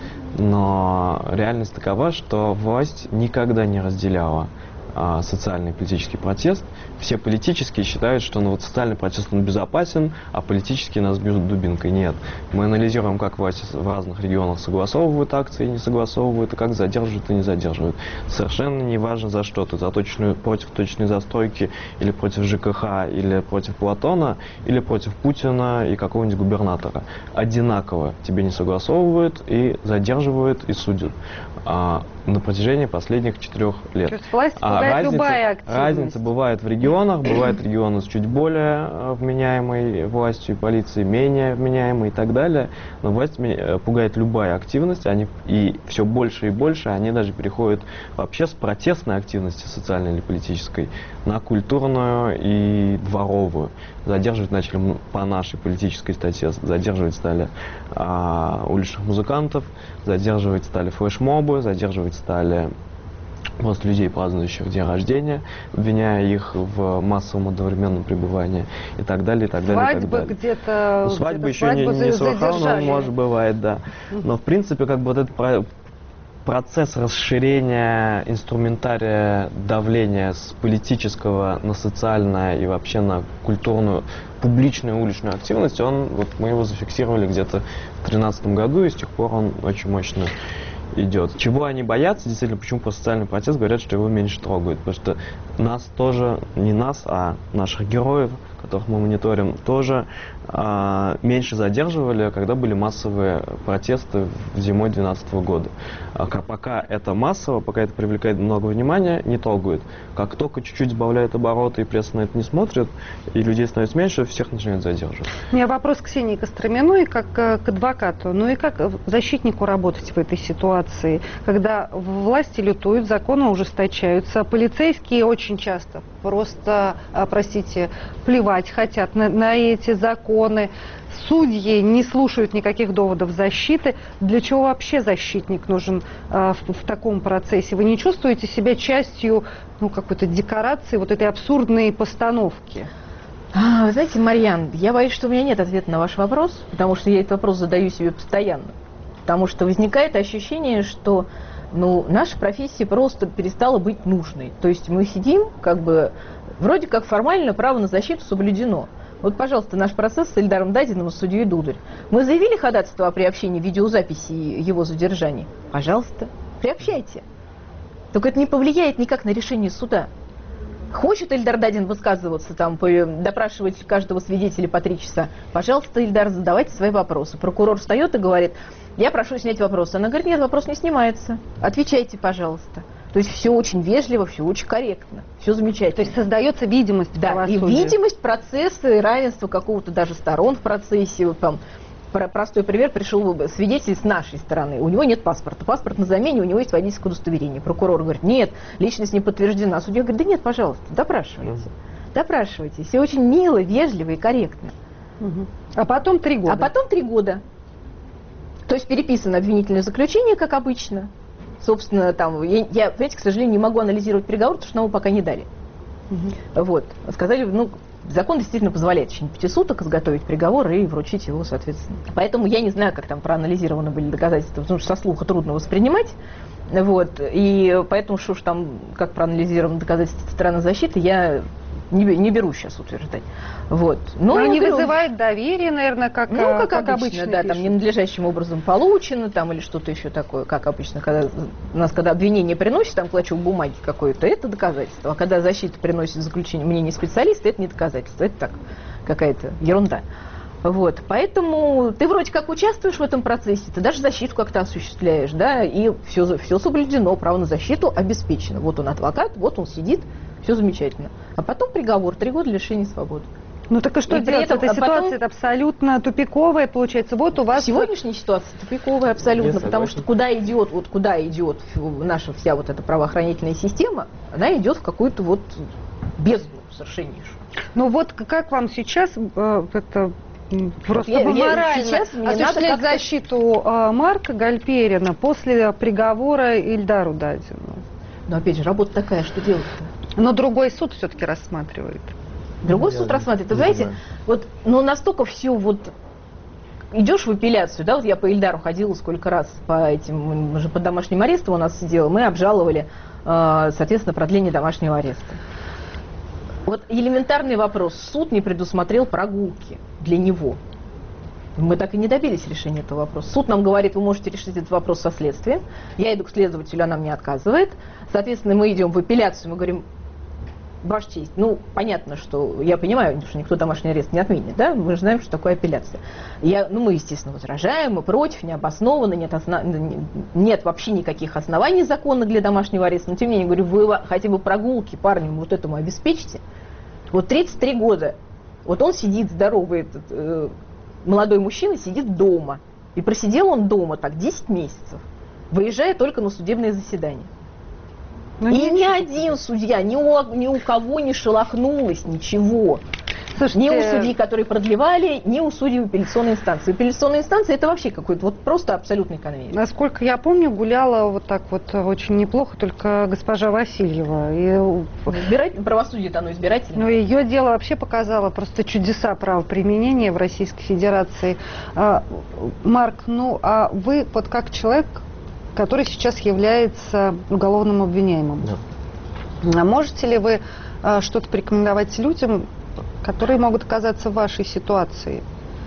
Но реальность такова, что власть никогда не разделяла социальный и политический протест. Все политические считают, что ну, вот социальный протест он безопасен, а политические нас бьют дубинкой. Нет. Мы анализируем, как власти в разных регионах согласовывают акции и не согласовывают, и как задерживают и не задерживают. Совершенно не важно за что ты, за точную, против точной застройки, или против ЖКХ, или против Платона, или против Путина и какого-нибудь губернатора. Одинаково тебе не согласовывают и задерживают и судят. А, на протяжении последних четырех лет. То есть власть пугает а разница, любая активность. Разница бывает в регионах, бывают регионы с чуть более вменяемой властью и полицией, менее вменяемой и так далее. Но власть пугает любая активность, они, и все больше и больше они даже переходят вообще с протестной активности, социальной или политической, на культурную и дворовую. Задерживать начали по нашей политической статье, задерживать стали а, уличных музыкантов, задерживать стали флешмобы, задерживать стали просто людей, празднующих день рождения, обвиняя их в массовом одновременном пребывании и так далее, и так далее, свадьбы и так далее. где-то... Ну, свадьбы где-то еще свадьбу не, не слыхал, но может бывает, да. Но в принципе, как бы вот этот процесс расширения инструментария давления с политического на социальное и вообще на культурную, публичную уличную активность, он, вот мы его зафиксировали где-то в две тысячи тринадцатом году, и с тех пор он очень мощно идет. Чего они боятся, действительно, почему про социальный протест говорят, что его меньше трогают, потому что нас тоже, не нас, а наших героев, которых мы мониторим, тоже а, меньше задерживали, когда были массовые протесты зимой две тысячи двенадцатого года. А, пока это массово, пока это привлекает много внимания, не трогают. Как только чуть-чуть сбавляют обороты и пресса на это не смотрит, и людей становится меньше, всех начинают задерживать. У меня вопрос к Ксении Костроминой, как к адвокату. Ну и как защитнику работать в этой ситуации, когда власти лютуют, законы ужесточаются, полицейские очень часто просто, простите, плевать хотят на, на эти законы, судьи не слушают никаких доводов защиты. Для чего вообще защитник нужен а, в, в таком процессе? Вы не чувствуете себя частью, ну, какой-то декорации, вот этой абсурдной постановки? А, вы знаете, Марьян, я боюсь, что у меня нет ответа на ваш вопрос, потому что я этот вопрос задаю себе постоянно. Потому что возникает ощущение, что ну, наша профессия просто перестала быть нужной. То есть мы сидим, как бы, вроде как формально право на защиту соблюдено. Вот, пожалуйста, наш процесс с Ильдаром Дадиным и судьей Дударь. Мы заявили ходатайство о приобщении видеозаписи его задержания. Пожалуйста, приобщайте. Только это не повлияет никак на решение суда. Хочет Ильдар Дадин высказываться, там, допрашивать каждого свидетеля по три часа? Пожалуйста, Ильдар, задавайте свои вопросы. Прокурор встает и говорит: я прошу снять вопрос. Она говорит: нет, вопрос не снимается. Отвечайте, пожалуйста. То есть все очень вежливо, все очень корректно, все замечательно. То есть создается видимость да, и видимость процесса, и равенство какого-то даже сторон в процессе. Там, простой пример: пришел свидетель с нашей стороны, у него нет паспорта, паспорт на замене, у него есть водительское удостоверение. Прокурор говорит: нет, личность не подтверждена. Судья говорит: да нет, пожалуйста, допрашивайте. Допрашивайте. Все очень мило, вежливо и корректно. Угу. А потом три года. А потом три года. То есть переписано обвинительное заключение, как обычно. Собственно, там, я, я, понимаете, к сожалению, не могу анализировать приговор, потому что нам его пока не дали. Угу. Вот. Сказали, ну, закон действительно позволяет в течение пяти суток изготовить приговор и вручить его, соответственно. Поэтому я не знаю, как там проанализированы были доказательства, потому что со слуха трудно воспринимать. Вот. И поэтому, что уж там, как проанализированы доказательства стороны защиты, я не, не беру сейчас утверждать. Вот. Но, Но они говорю, вызывают доверие, наверное, как, ну, как, как обычно, обычно да, пишут. там ненадлежащим образом получено, там, или что-то еще такое, как обычно, когда у нас, когда обвинение приносит, там, клочок бумаги какой-то, это доказательство. А когда защита приносит заключение мнения специалиста, это не доказательство, это так, какая-то ерунда. Вот, поэтому ты вроде как участвуешь в этом процессе, ты даже защиту как-то осуществляешь, да, и все, все соблюдено, право на защиту обеспечено. Вот он адвокат, вот он сидит, все замечательно. А потом приговор, три года лишения свободы. Ну так и что и делать? Этом, Эта а ситуация потом... это абсолютно тупиковая, получается. Вот у вас... Сегодняшняя ситуация тупиковая абсолютно, потому что куда идет, вот куда идет наша вся вот эта правоохранительная система, она идет в какую-то вот бездну совершеннейшую. Ну вот как вам сейчас э, это... Просто я, морально сейчас осуществлять защиту э, Марка Гальперина после приговора Ильдару Дадину? Но опять же, работа такая, что делать-то? Но другой суд все-таки рассматривает. Другой ну, суд я рассматривает. Вы не знаете, знаю. вот, ну настолько все вот... Идешь в апелляцию, да, вот я по Ильдару ходила сколько раз по этим, мы же под домашним арестом у нас сидела, мы обжаловали, э, соответственно, продление домашнего ареста. Вот элементарный вопрос. Суд не предусмотрел прогулки для него. Мы так и не добились решения этого вопроса. Суд нам говорит: вы можете решить этот вопрос со следствием. Я иду к следователю, она мне отказывает. Соответственно, мы идем в апелляцию, мы говорим: Ваша честь, ну, понятно, что я понимаю, что никто домашний арест не отменит, да, мы же знаем, что такое апелляция. Я, ну, мы, естественно, возражаем, мы против, необоснованно, нет, осна... нет вообще никаких оснований законных для домашнего ареста, но тем не менее, говорю, вы хотя бы прогулки парню вот этому обеспечьте. Вот тридцать три года, вот он сидит, здоровый этот э, молодой мужчина, сидит дома, и просидел он дома так десять месяцев, выезжая только на судебное заседание. Ну, и ничего. ни один судья, ни у, ни у кого не шелохнулось ничего. Слушайте, ни у судей, которые продлевали, ни у судей апелляционной инстанции. Апелляционная инстанция — это вообще какой-то вот просто абсолютный конвейер. Насколько я помню, гуляла вот так вот очень неплохо только госпожа Васильева. И... Избиратель, правосудие-то оно избирательное. Но ее дело вообще показало просто чудеса правоприменения в Российской Федерации. А, Марк, ну а вы вот как человек, который сейчас является уголовным обвиняемым, Да. а можете ли вы а, что-то порекомендовать людям, которые могут оказаться в вашей ситуации?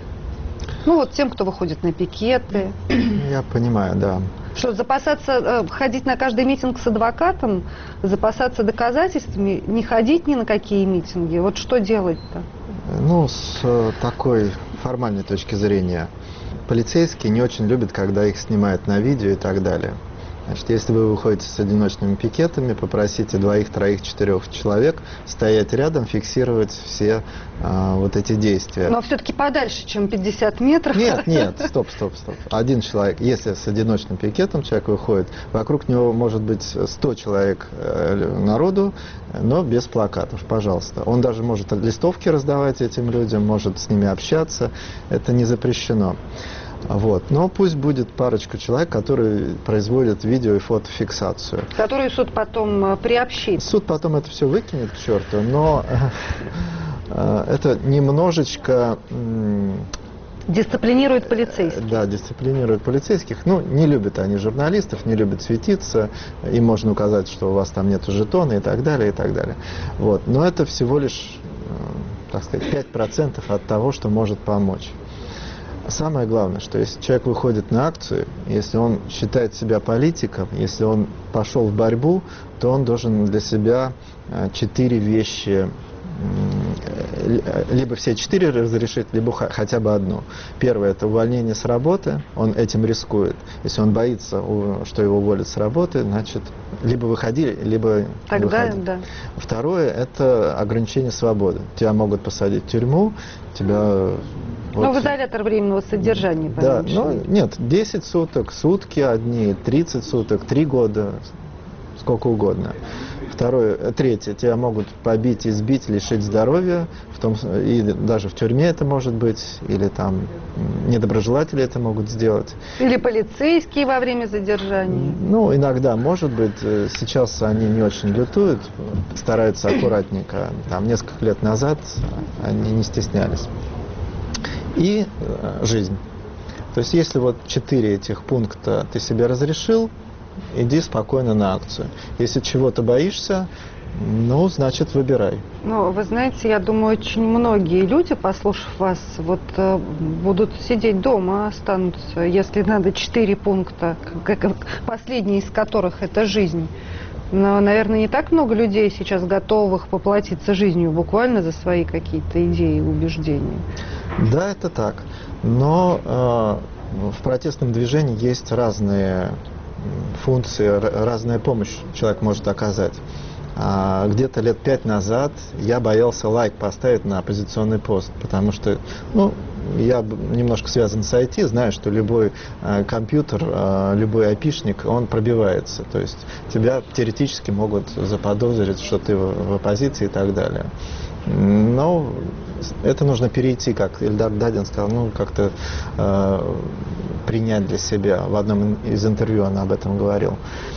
Ну вот тем, кто выходит на пикеты. Я понимаю, да. Что, запасаться, ходить на каждый митинг с адвокатом, запасаться доказательствами, не ходить ни на какие митинги? Вот что делать-то? Ну, с такой формальной точки зрения, полицейские не очень любят, когда их снимают на видео и так далее. Значит, если вы выходите с одиночными пикетами, попросите двоих, троих, четырех человек стоять рядом, фиксировать все а, вот эти действия. Но все-таки подальше, чем пятьдесят метров. Нет, нет, стоп, стоп, стоп. Один человек, если с одиночным пикетом человек выходит, вокруг него может быть сто человек народу, но без плакатов, пожалуйста. Он даже может листовки раздавать этим людям, может с ними общаться, это не запрещено. Вот. Но пусть будет парочка человек, которые производят видео и фотофиксацию. Которую суд потом приобщит. Суд потом это все выкинет к черту, но это немножечко... Дисциплинирует полицейских. Да, дисциплинирует полицейских. Ну, не любят они журналистов, не любят светиться. Им можно указать, что у вас там нету жетона и так далее, и так далее. Вот. Но это всего лишь, так сказать, пять процентов от того, что может помочь. Самое главное, что если человек выходит на акцию, если он считает себя политиком, если он пошел в борьбу, то он должен для себя четыре вещи, либо все четыре разрешить, либо хотя бы одну. Первое – это увольнение с работы, он этим рискует. Если он боится, что его уволят с работы, значит, либо выходи, либо Тогда, выходи. Да. Второе – это ограничение свободы. Тебя могут посадить в тюрьму, тебя... Ну, вот, в изолятор временного содержания. Да, ну, нет, десять суток, сутки одни, тридцать суток, три года, сколько угодно. Второе, третье, тебя могут побить, избить, лишить здоровья, в том, и даже в тюрьме это может быть, или там недоброжелатели это могут сделать. Или полицейские во время задержания. Ну, иногда, может быть, сейчас они не очень лютуют, стараются аккуратненько. Там несколько лет назад они не стеснялись. И э, жизнь. То есть, если вот четыре этих пункта ты себе разрешил, иди спокойно на акцию. Если чего-то боишься, ну, значит, выбирай. Ну, вы знаете, я думаю, очень многие люди, послушав вас, вот э, будут сидеть дома, останутся, если надо четыре пункта, как, последний из которых это жизнь. Но, наверное, не так много людей сейчас готовых поплатиться жизнью буквально за свои какие-то идеи и убеждения. Да, это так. Но э, в протестном движении есть разные функции, разная помощь человек может оказать. А где-то лет пять назад я боялся лайк поставить на оппозиционный пост, потому что, ну, я немножко связан с ай ти, знаю, что любой э, компьютер, э, любой айпишник, он пробивается. То есть тебя теоретически могут заподозрить, что ты в, в оппозиции и так далее. Но это нужно перейти, как Ильдар Дадин сказал, ну, как-то э, принять для себя. В одном из интервью он об этом говорил.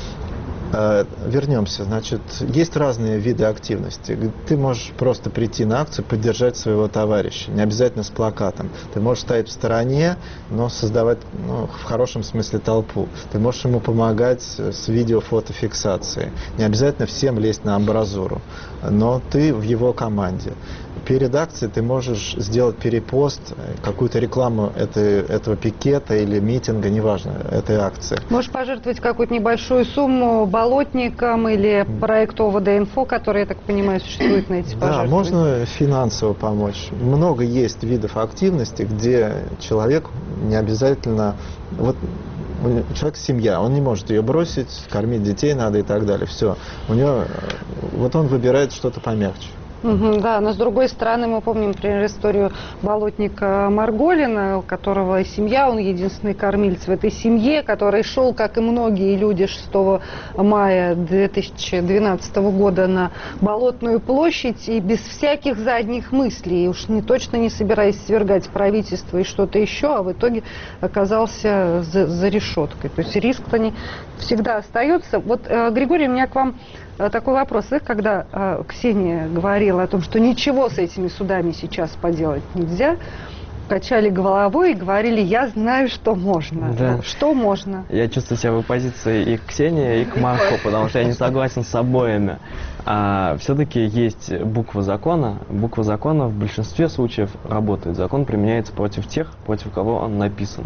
Вернемся. Значит, есть разные виды активности. Ты можешь просто прийти на акцию, поддержать своего товарища. Не обязательно с плакатом. Ты можешь стоять в стороне, но создавать, ну, в хорошем смысле, толпу. Ты можешь ему помогать с видео-фотофиксацией. Не обязательно всем лезть на амбразуру, но ты в его команде. Перед акцией ты можешь сделать перепост, какую-то рекламу этой, этого пикета или митинга, неважно, этой акции. Можешь пожертвовать какую-то небольшую сумму болотникам или проекту о вэ дэ инфо, который, я так понимаю, существует на эти пожертвования. Да, можно финансово помочь. Много есть видов активности, где человек не обязательно... Вот человек семья, он не может ее бросить, кормить детей надо и так далее. Все. У него... Вот он выбирает что-то помягче. Угу, да, но с другой стороны мы помним, например, историю болотника Марголина, у которого семья, он единственный кормилец в этой семье, который шел, как и многие люди, шестого мая две тысячи двенадцатого года на Болотную площадь и без всяких задних мыслей, и уж не, точно не собираясь свергать правительство и что-то еще, а в итоге оказался за, за решеткой. То есть риск-то не всегда остается. Вот, Григорий, у меня к вам такой вопрос. Когда э, Ксения говорила о том, что ничего с этими судами сейчас поделать нельзя, качали головой и говорили, я знаю, что можно. Да. Что можно? Я чувствую себя в оппозиции и к Ксении, и к Марку, потому что я не согласен с обоими. А, все-таки есть буква закона. Буква закона в большинстве случаев работает. Закон применяется против тех, против кого он написан.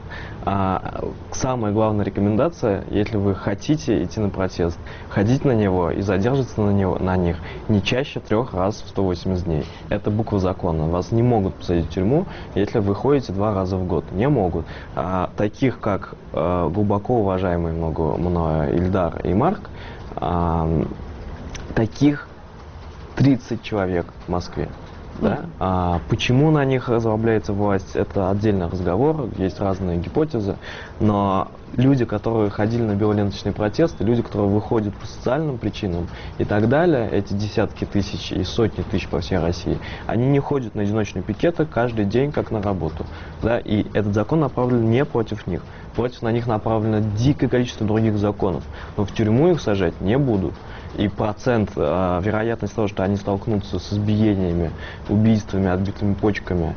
А, самая главная рекомендация, если вы хотите идти на протест, ходить на него и задерживаться на, него, на них не чаще трех раз в сто восемьдесят дней. Это буква закона. Вас не могут посадить в тюрьму, если вы ходите два раза в год. Не могут. А, таких, как а, глубоко уважаемые много, мною Ильдар и Марк, а, таких тридцать человек в Москве. Да? А почему на них разрабатывается власть, это отдельный разговор, есть разные гипотезы, но люди, которые ходили на белоленточные протесты, люди, которые выходят по социальным причинам и так далее, эти десятки тысяч и сотни тысяч по всей России, они не ходят на одиночные пикеты каждый день, как на работу. Да? И этот закон направлен не против них. Против на них направлено дикое количество других законов. Но в тюрьму их сажать не будут. и процент, э, вероятность того, что они столкнутся с избиениями, убийствами, отбитыми почками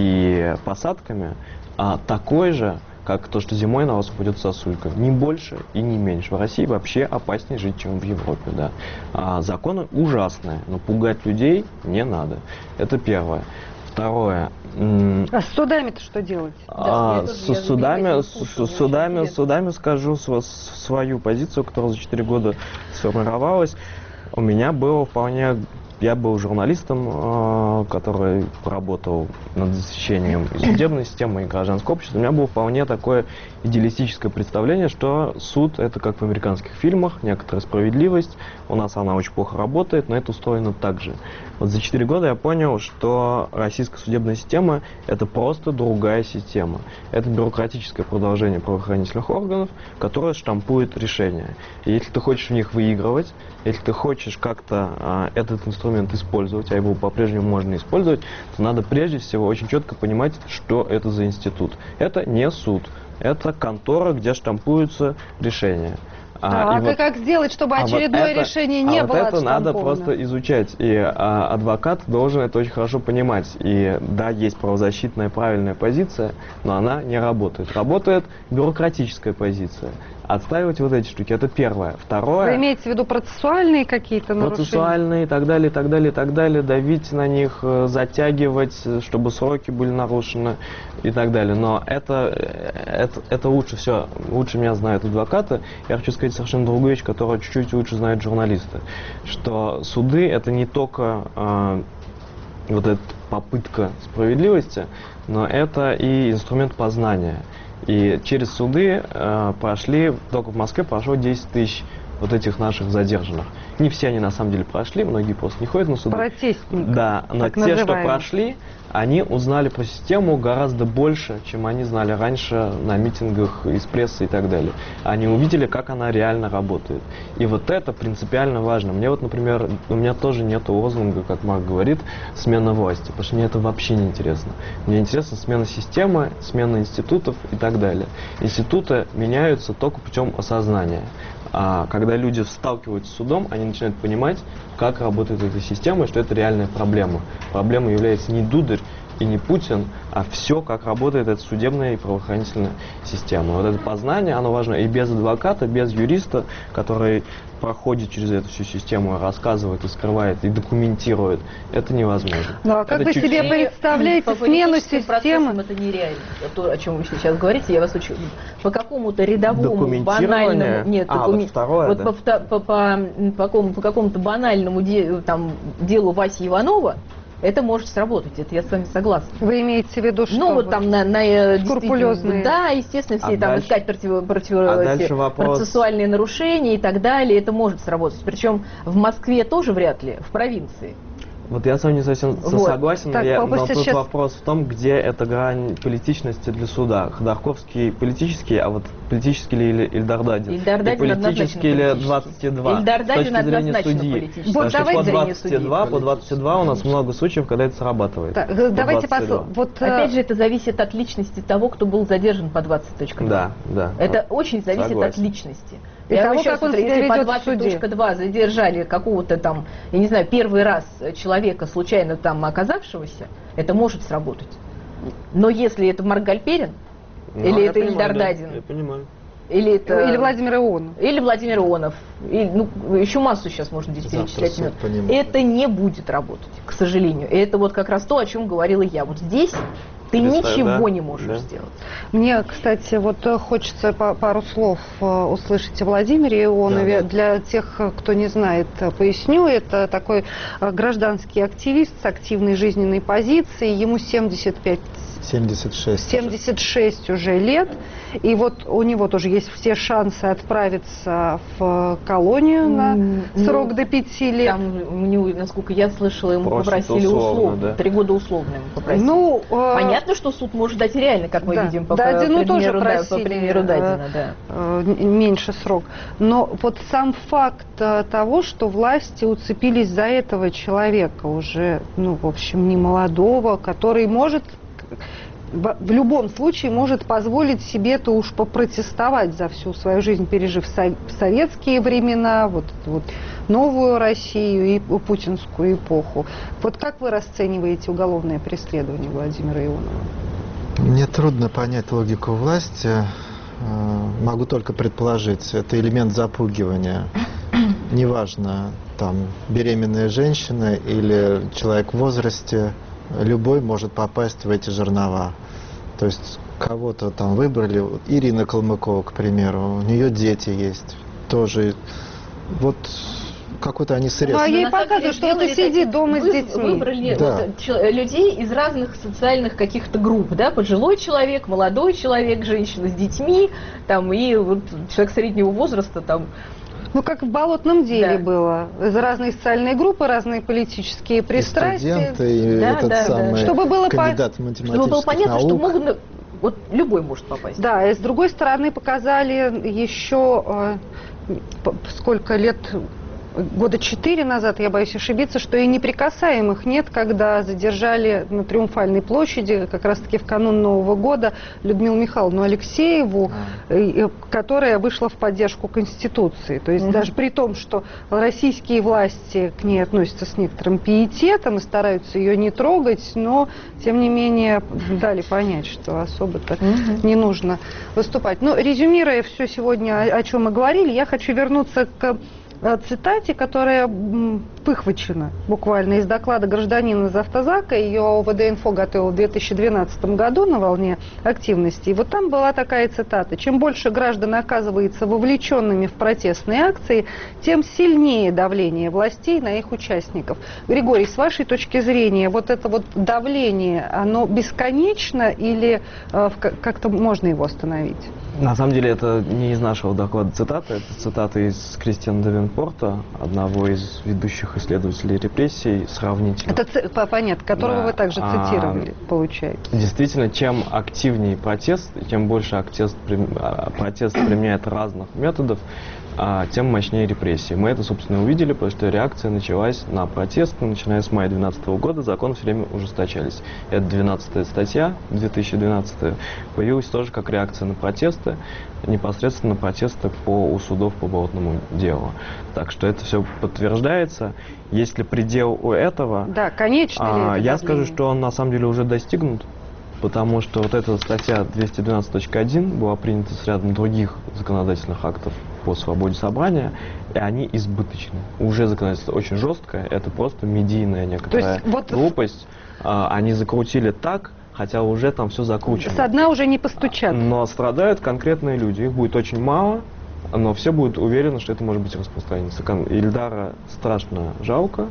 и посадками, э, такой же, как то, что зимой на вас упадет сосулька. Не больше и не меньше. В России вообще опаснее жить, чем в Европе. Да. А законы ужасные, но пугать людей не надо. Это первое. Второе. А с судами-то что делать? А, Да, с тоже, судами, с, с, судами, судами скажу св свою позицию, которая за четыре года сформировалась. У меня было вполне... Я был журналистом, который работал над защищением и судебной системы, и гражданского общества. У меня было вполне такое идеалистическое представление, что суд — это как в американских фильмах, некоторая справедливость. У нас она очень плохо работает, но это устроено так же. Вот за четыре года я понял, что российская судебная система — это просто другая система. Это бюрократическое продолжение правоохранительных органов, которое штампует решения. И если ты хочешь в них выигрывать, если ты хочешь как-то а, этот инструмент использовать, а его по-прежнему можно использовать, то надо прежде всего очень четко понимать, что это за институт. Это не суд, это контора, где штампуются решения. А, а вот, как сделать, чтобы очередное а вот это, решение не а было вот это отштамповано? надо просто изучать. И а, адвокат должен это очень хорошо понимать. И да, есть правозащитная правильная позиция, но она не работает. Работает бюрократическая позиция. Отстаивать вот эти штуки — это первое. Второе... Вы имеете в виду процессуальные какие-то нарушения? Процессуальные и так далее, и так далее, и так далее. Давить на них, затягивать, чтобы сроки были нарушены и так далее. Но это, это, это лучше все. Лучше меня знают адвокаты. Я хочу сказать совершенно другую вещь, которую чуть-чуть лучше знают журналисты. Что суды — это не только э, вот эта попытка справедливости, но это и инструмент познания. И через суды э, прошли, только в Москве прошло десять тысяч вот этих наших задержанных. Не все они на самом деле прошли, многие просто не ходят на суды. Протестники. Да, но те, называемые. что прошли, они узнали про систему гораздо больше, чем они знали раньше на митингах из прессы и так далее. Они увидели, как она реально работает. И вот это принципиально важно. Мне вот, например, у меня тоже нет лозунга, как Марк говорит, смена власти, потому что мне это вообще не интересно. Мне интересна смена системы, смена институтов и так далее. Институты меняются только путем осознания. А когда люди сталкиваются с судом, они начинают понимать, как работает эта система и что это реальная проблема. Проблема является не Дударь и не Путин, а все, как работает эта судебная и правоохранительная система. Вот это познание, оно важно и без адвоката, без юриста, который проходит через эту всю систему, рассказывает, и скрывает, и документирует. Это невозможно. Ну а как это вы чуть... себе представляете по смену системы? Это нереально. То, о чем вы сейчас говорите, я вас учу. По какому-то рядовому, банальному... Нет, а, докумен... вот второе, вот да? по, по, по, по, по какому-то банальному де... там, делу Васи Иванова это может сработать, это я с вами согласна. Вы имеете в виду, что? Ну, вот там на, на скрупулезные. Да, естественно, все а там дальше, искать против, против, а эти, вопрос... процессуальные нарушения и так далее, это может сработать. Причем в Москве тоже вряд ли, в провинции. Вот я с вами не совсем вот. согласен, Так, я, но тут сейчас... вопрос в том, где эта грань политичности для суда. Ходорковский политический, а вот политический ли Ильдар Дадин? Ильдар Дадин и политический или двадцать два? Ильдар Дадин однозначно судьи. политический. Вот давайте по двадцать два, по двадцать два у нас много случаев, когда это срабатывает. Так, по давайте послушаем. Вот, опять же, это зависит от личности того, кто был задержан по двадцать точка два. Да, да. Это вот. Очень зависит Согласен. от личности. И я того, еще как он смотрю, себя если по ведет в двадцать точка суде. два задержали какого-то там, я не знаю, первый раз человека, случайно там оказавшегося, это может сработать. Но если это Марк Гальперин, Ну, или я это понимаю, Ильдар да, Дадин, я понимаю. или это... Или Владимир Ионов. Или Владимир Ионов. И, ну, еще массу сейчас можно здесь перечислять. Это не будет работать, к сожалению. И это вот как раз то, о чем говорила я. Вот здесь ты Представь, ничего да, не можешь да. сделать. Мне, кстати, вот хочется пару слов услышать о Владимире Ионове. Да, да. Для тех, кто не знает, поясню. Это такой гражданский активист с активной жизненной позицией. Ему семьдесят пять семьдесят шесть. семьдесят шесть уже лет. И вот у него тоже есть все шансы отправиться в колонию на Mm, срок ну, до пяти лет. Там, у него, насколько я слышала, ему Просят попросили условно, условно. да. Три года условно ему попросили. Ну, э, Понятно, что суд может дать реально, как мы да, видим по, Дадину по, тоже примеру, да, по просили, примеру Дадина. э, Да. э, меньше срок. Но вот сам факт э, того, что власти уцепились за этого человека уже, ну, в общем, не молодого, который может в любом случае может позволить себе-то уж попротестовать за всю свою жизнь, пережив советские времена, вот, вот новую Россию и путинскую эпоху. Вот как вы расцениваете уголовное преследование Владимира Ионова? Мне трудно понять логику власти. Могу только предположить, это элемент запугивания. Неважно, там, беременная женщина или человек в возрасте, любой может попасть в эти жернова. То есть кого-то там выбрали, Ирина Калмыкова, к примеру, у нее дети есть, тоже, вот какой-то они срез. Ну, а ей показывают, что это сидит дома с детьми. Выбрали Да. вот, людей из разных социальных каких-то групп, да, пожилой человек, молодой человек, женщина с детьми, там, и вот человек среднего возраста, там. Ну, как в «Болотном деле» Да. было. Разные социальные группы, разные политические пристрастия. И студенты, и Да, этот да, да. самый Чтобы было кандидат по- математических Чтобы было понятно, наук. что могут, вот любой может попасть. Да, и с другой стороны показали еще э, п- сколько лет, года четыре назад, я боюсь ошибиться, что и неприкасаемых нет, когда задержали на Триумфальной площади, как раз-таки в канун Нового года, Людмилу Михайловну Алексееву, э, которая вышла в поддержку Конституции. То есть Мгм. даже при том, что российские власти к ней относятся с некоторым пиететом и стараются ее не трогать, но, тем не менее, дали понять, что особо-то Мгм. не нужно выступать. Но резюмируя все сегодня, о, о чем мы говорили, я хочу вернуться к э, цитате, которая м, выхвачена буквально из доклада гражданина из Автозака. Ее ОВД-инфо готовил в две тысячи двенадцатом году на волне активности. И вот там была такая цитата: «Чем больше граждан оказывается вовлеченными в протестные акции, тем сильнее давление властей на их участников». Григорий, с вашей точки зрения, вот это вот давление, оно бесконечно или э, в- как-то можно его остановить? На самом деле это не из нашего доклада цитата, это цитата из Кристиана Давенпорта, одного из ведущих исследователей репрессий, сравнительно. Это ц- по- понятно, которого Да. вы также А, цитировали, получается. Действительно, чем активнее протест, и чем больше протест, протест применяет разных методов, а, тем мощнее репрессии. Мы это, собственно, увидели, потому что реакция началась на протест, начиная с мая две тысячи двенадцатого года, законы все время ужесточались. Это двенадцатая статья, две тысячи двенадцатая, появилась тоже как реакция на протесты, непосредственно протесты по, у судов по болотному делу. Так что это все подтверждается. Есть ли предел у этого? Да, конечно ли А, это я давление? скажу, что он на самом деле уже достигнут, потому что вот эта статья двести двенадцать точка один была принята с рядом других законодательных актов по свободе собрания, и они избыточны. Уже законодательство очень жесткое, это просто медийная некоторая То есть вот- глупость. А, они закрутили так, хотя уже там все закручено. Со дна уже не постучат. Но страдают конкретные люди, их будет очень мало, но все будут уверены, что это может быть распространиться. Кон- Ильдара страшно жалко.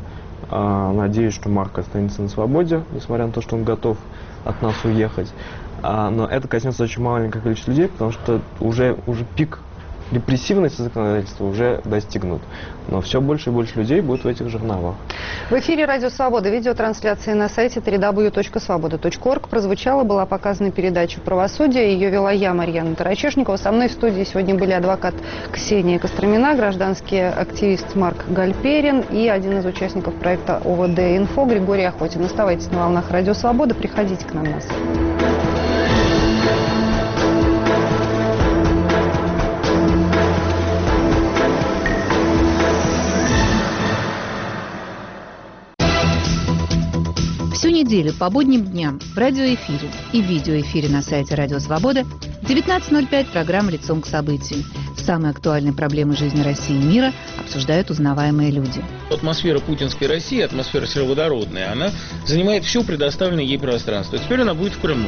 А, надеюсь, что Марк останется на свободе, несмотря на то, что он готов от нас уехать. А, но это коснется очень маленького количества людей, потому что уже, уже пик репрессивности законодательства уже достигнут. Но все больше и больше людей будут в этих жерновах. В эфире «Радио Свобода». Видеотрансляция на сайте дабл ю дабл ю дабл ю точка свобода точка орг. Прозвучала, была показана передача «Правосудие». Ее вела я, Марьяна Тарачешникова. Со мной в студии сегодня были адвокат Ксения Костромина, гражданский активист Марк Гальперин и один из участников проекта ОВД-инфо Григорий Охотин. Оставайтесь на волнах «Радио Свобода», приходите к нам на сайт. Всю неделю по будним дням в радиоэфире и видеоэфире на сайте Радио Свобода в девятнадцать ноль пять программа «Лицом к событию». Самые актуальные проблемы жизни России и мира обсуждают узнаваемые люди. Атмосфера путинской России, атмосфера сероводородная, она занимает все предоставленное ей пространство. Теперь она будет в Крыму.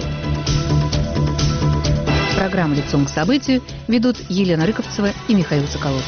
Программу «Лицом к событию» ведут Елена Рыковцева и Михаил Соколов.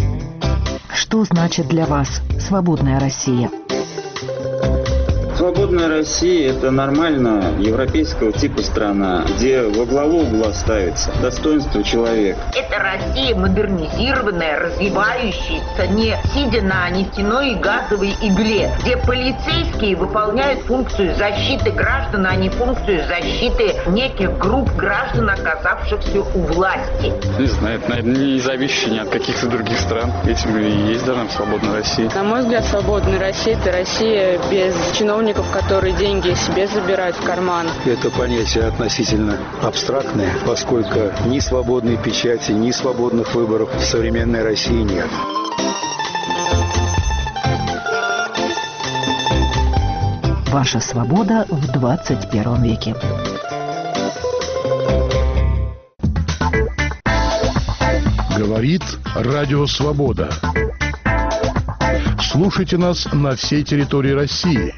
Что значит для вас свободная Россия? Свободная Свободная Россия – это нормально европейского типа страна, где во главу угла ставится достоинство человека. Это Россия модернизированная, развивающаяся, не сидя на нефтяной и газовой игле, где полицейские выполняют функцию защиты граждан, а не функцию защиты неких групп граждан, оказавшихся у власти. Не знаю, это, наверное, не зависящее ни от каких-то других стран. Этим и есть даже свободная Россия. На мой взгляд, свободная Россия – это Россия без чиновников, которые деньги себе забирают в карман. Это понятие относительно абстрактное, поскольку ни свободной печати, ни свободных выборов в современной России нет. Ваша свобода в двадцать первом веке. Говорит Радио Свобода. Слушайте нас на всей территории России.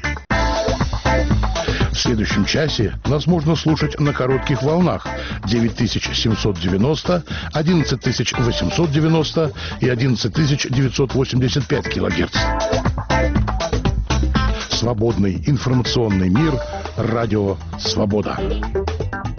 В следующем часе нас можно слушать на коротких волнах девять тысяч семьсот девяносто, одиннадцать тысяч восемьсот девяносто и одиннадцать тысяч девятьсот восемьдесят пять килогерц. Свободный информационный мир. Радио Свобода.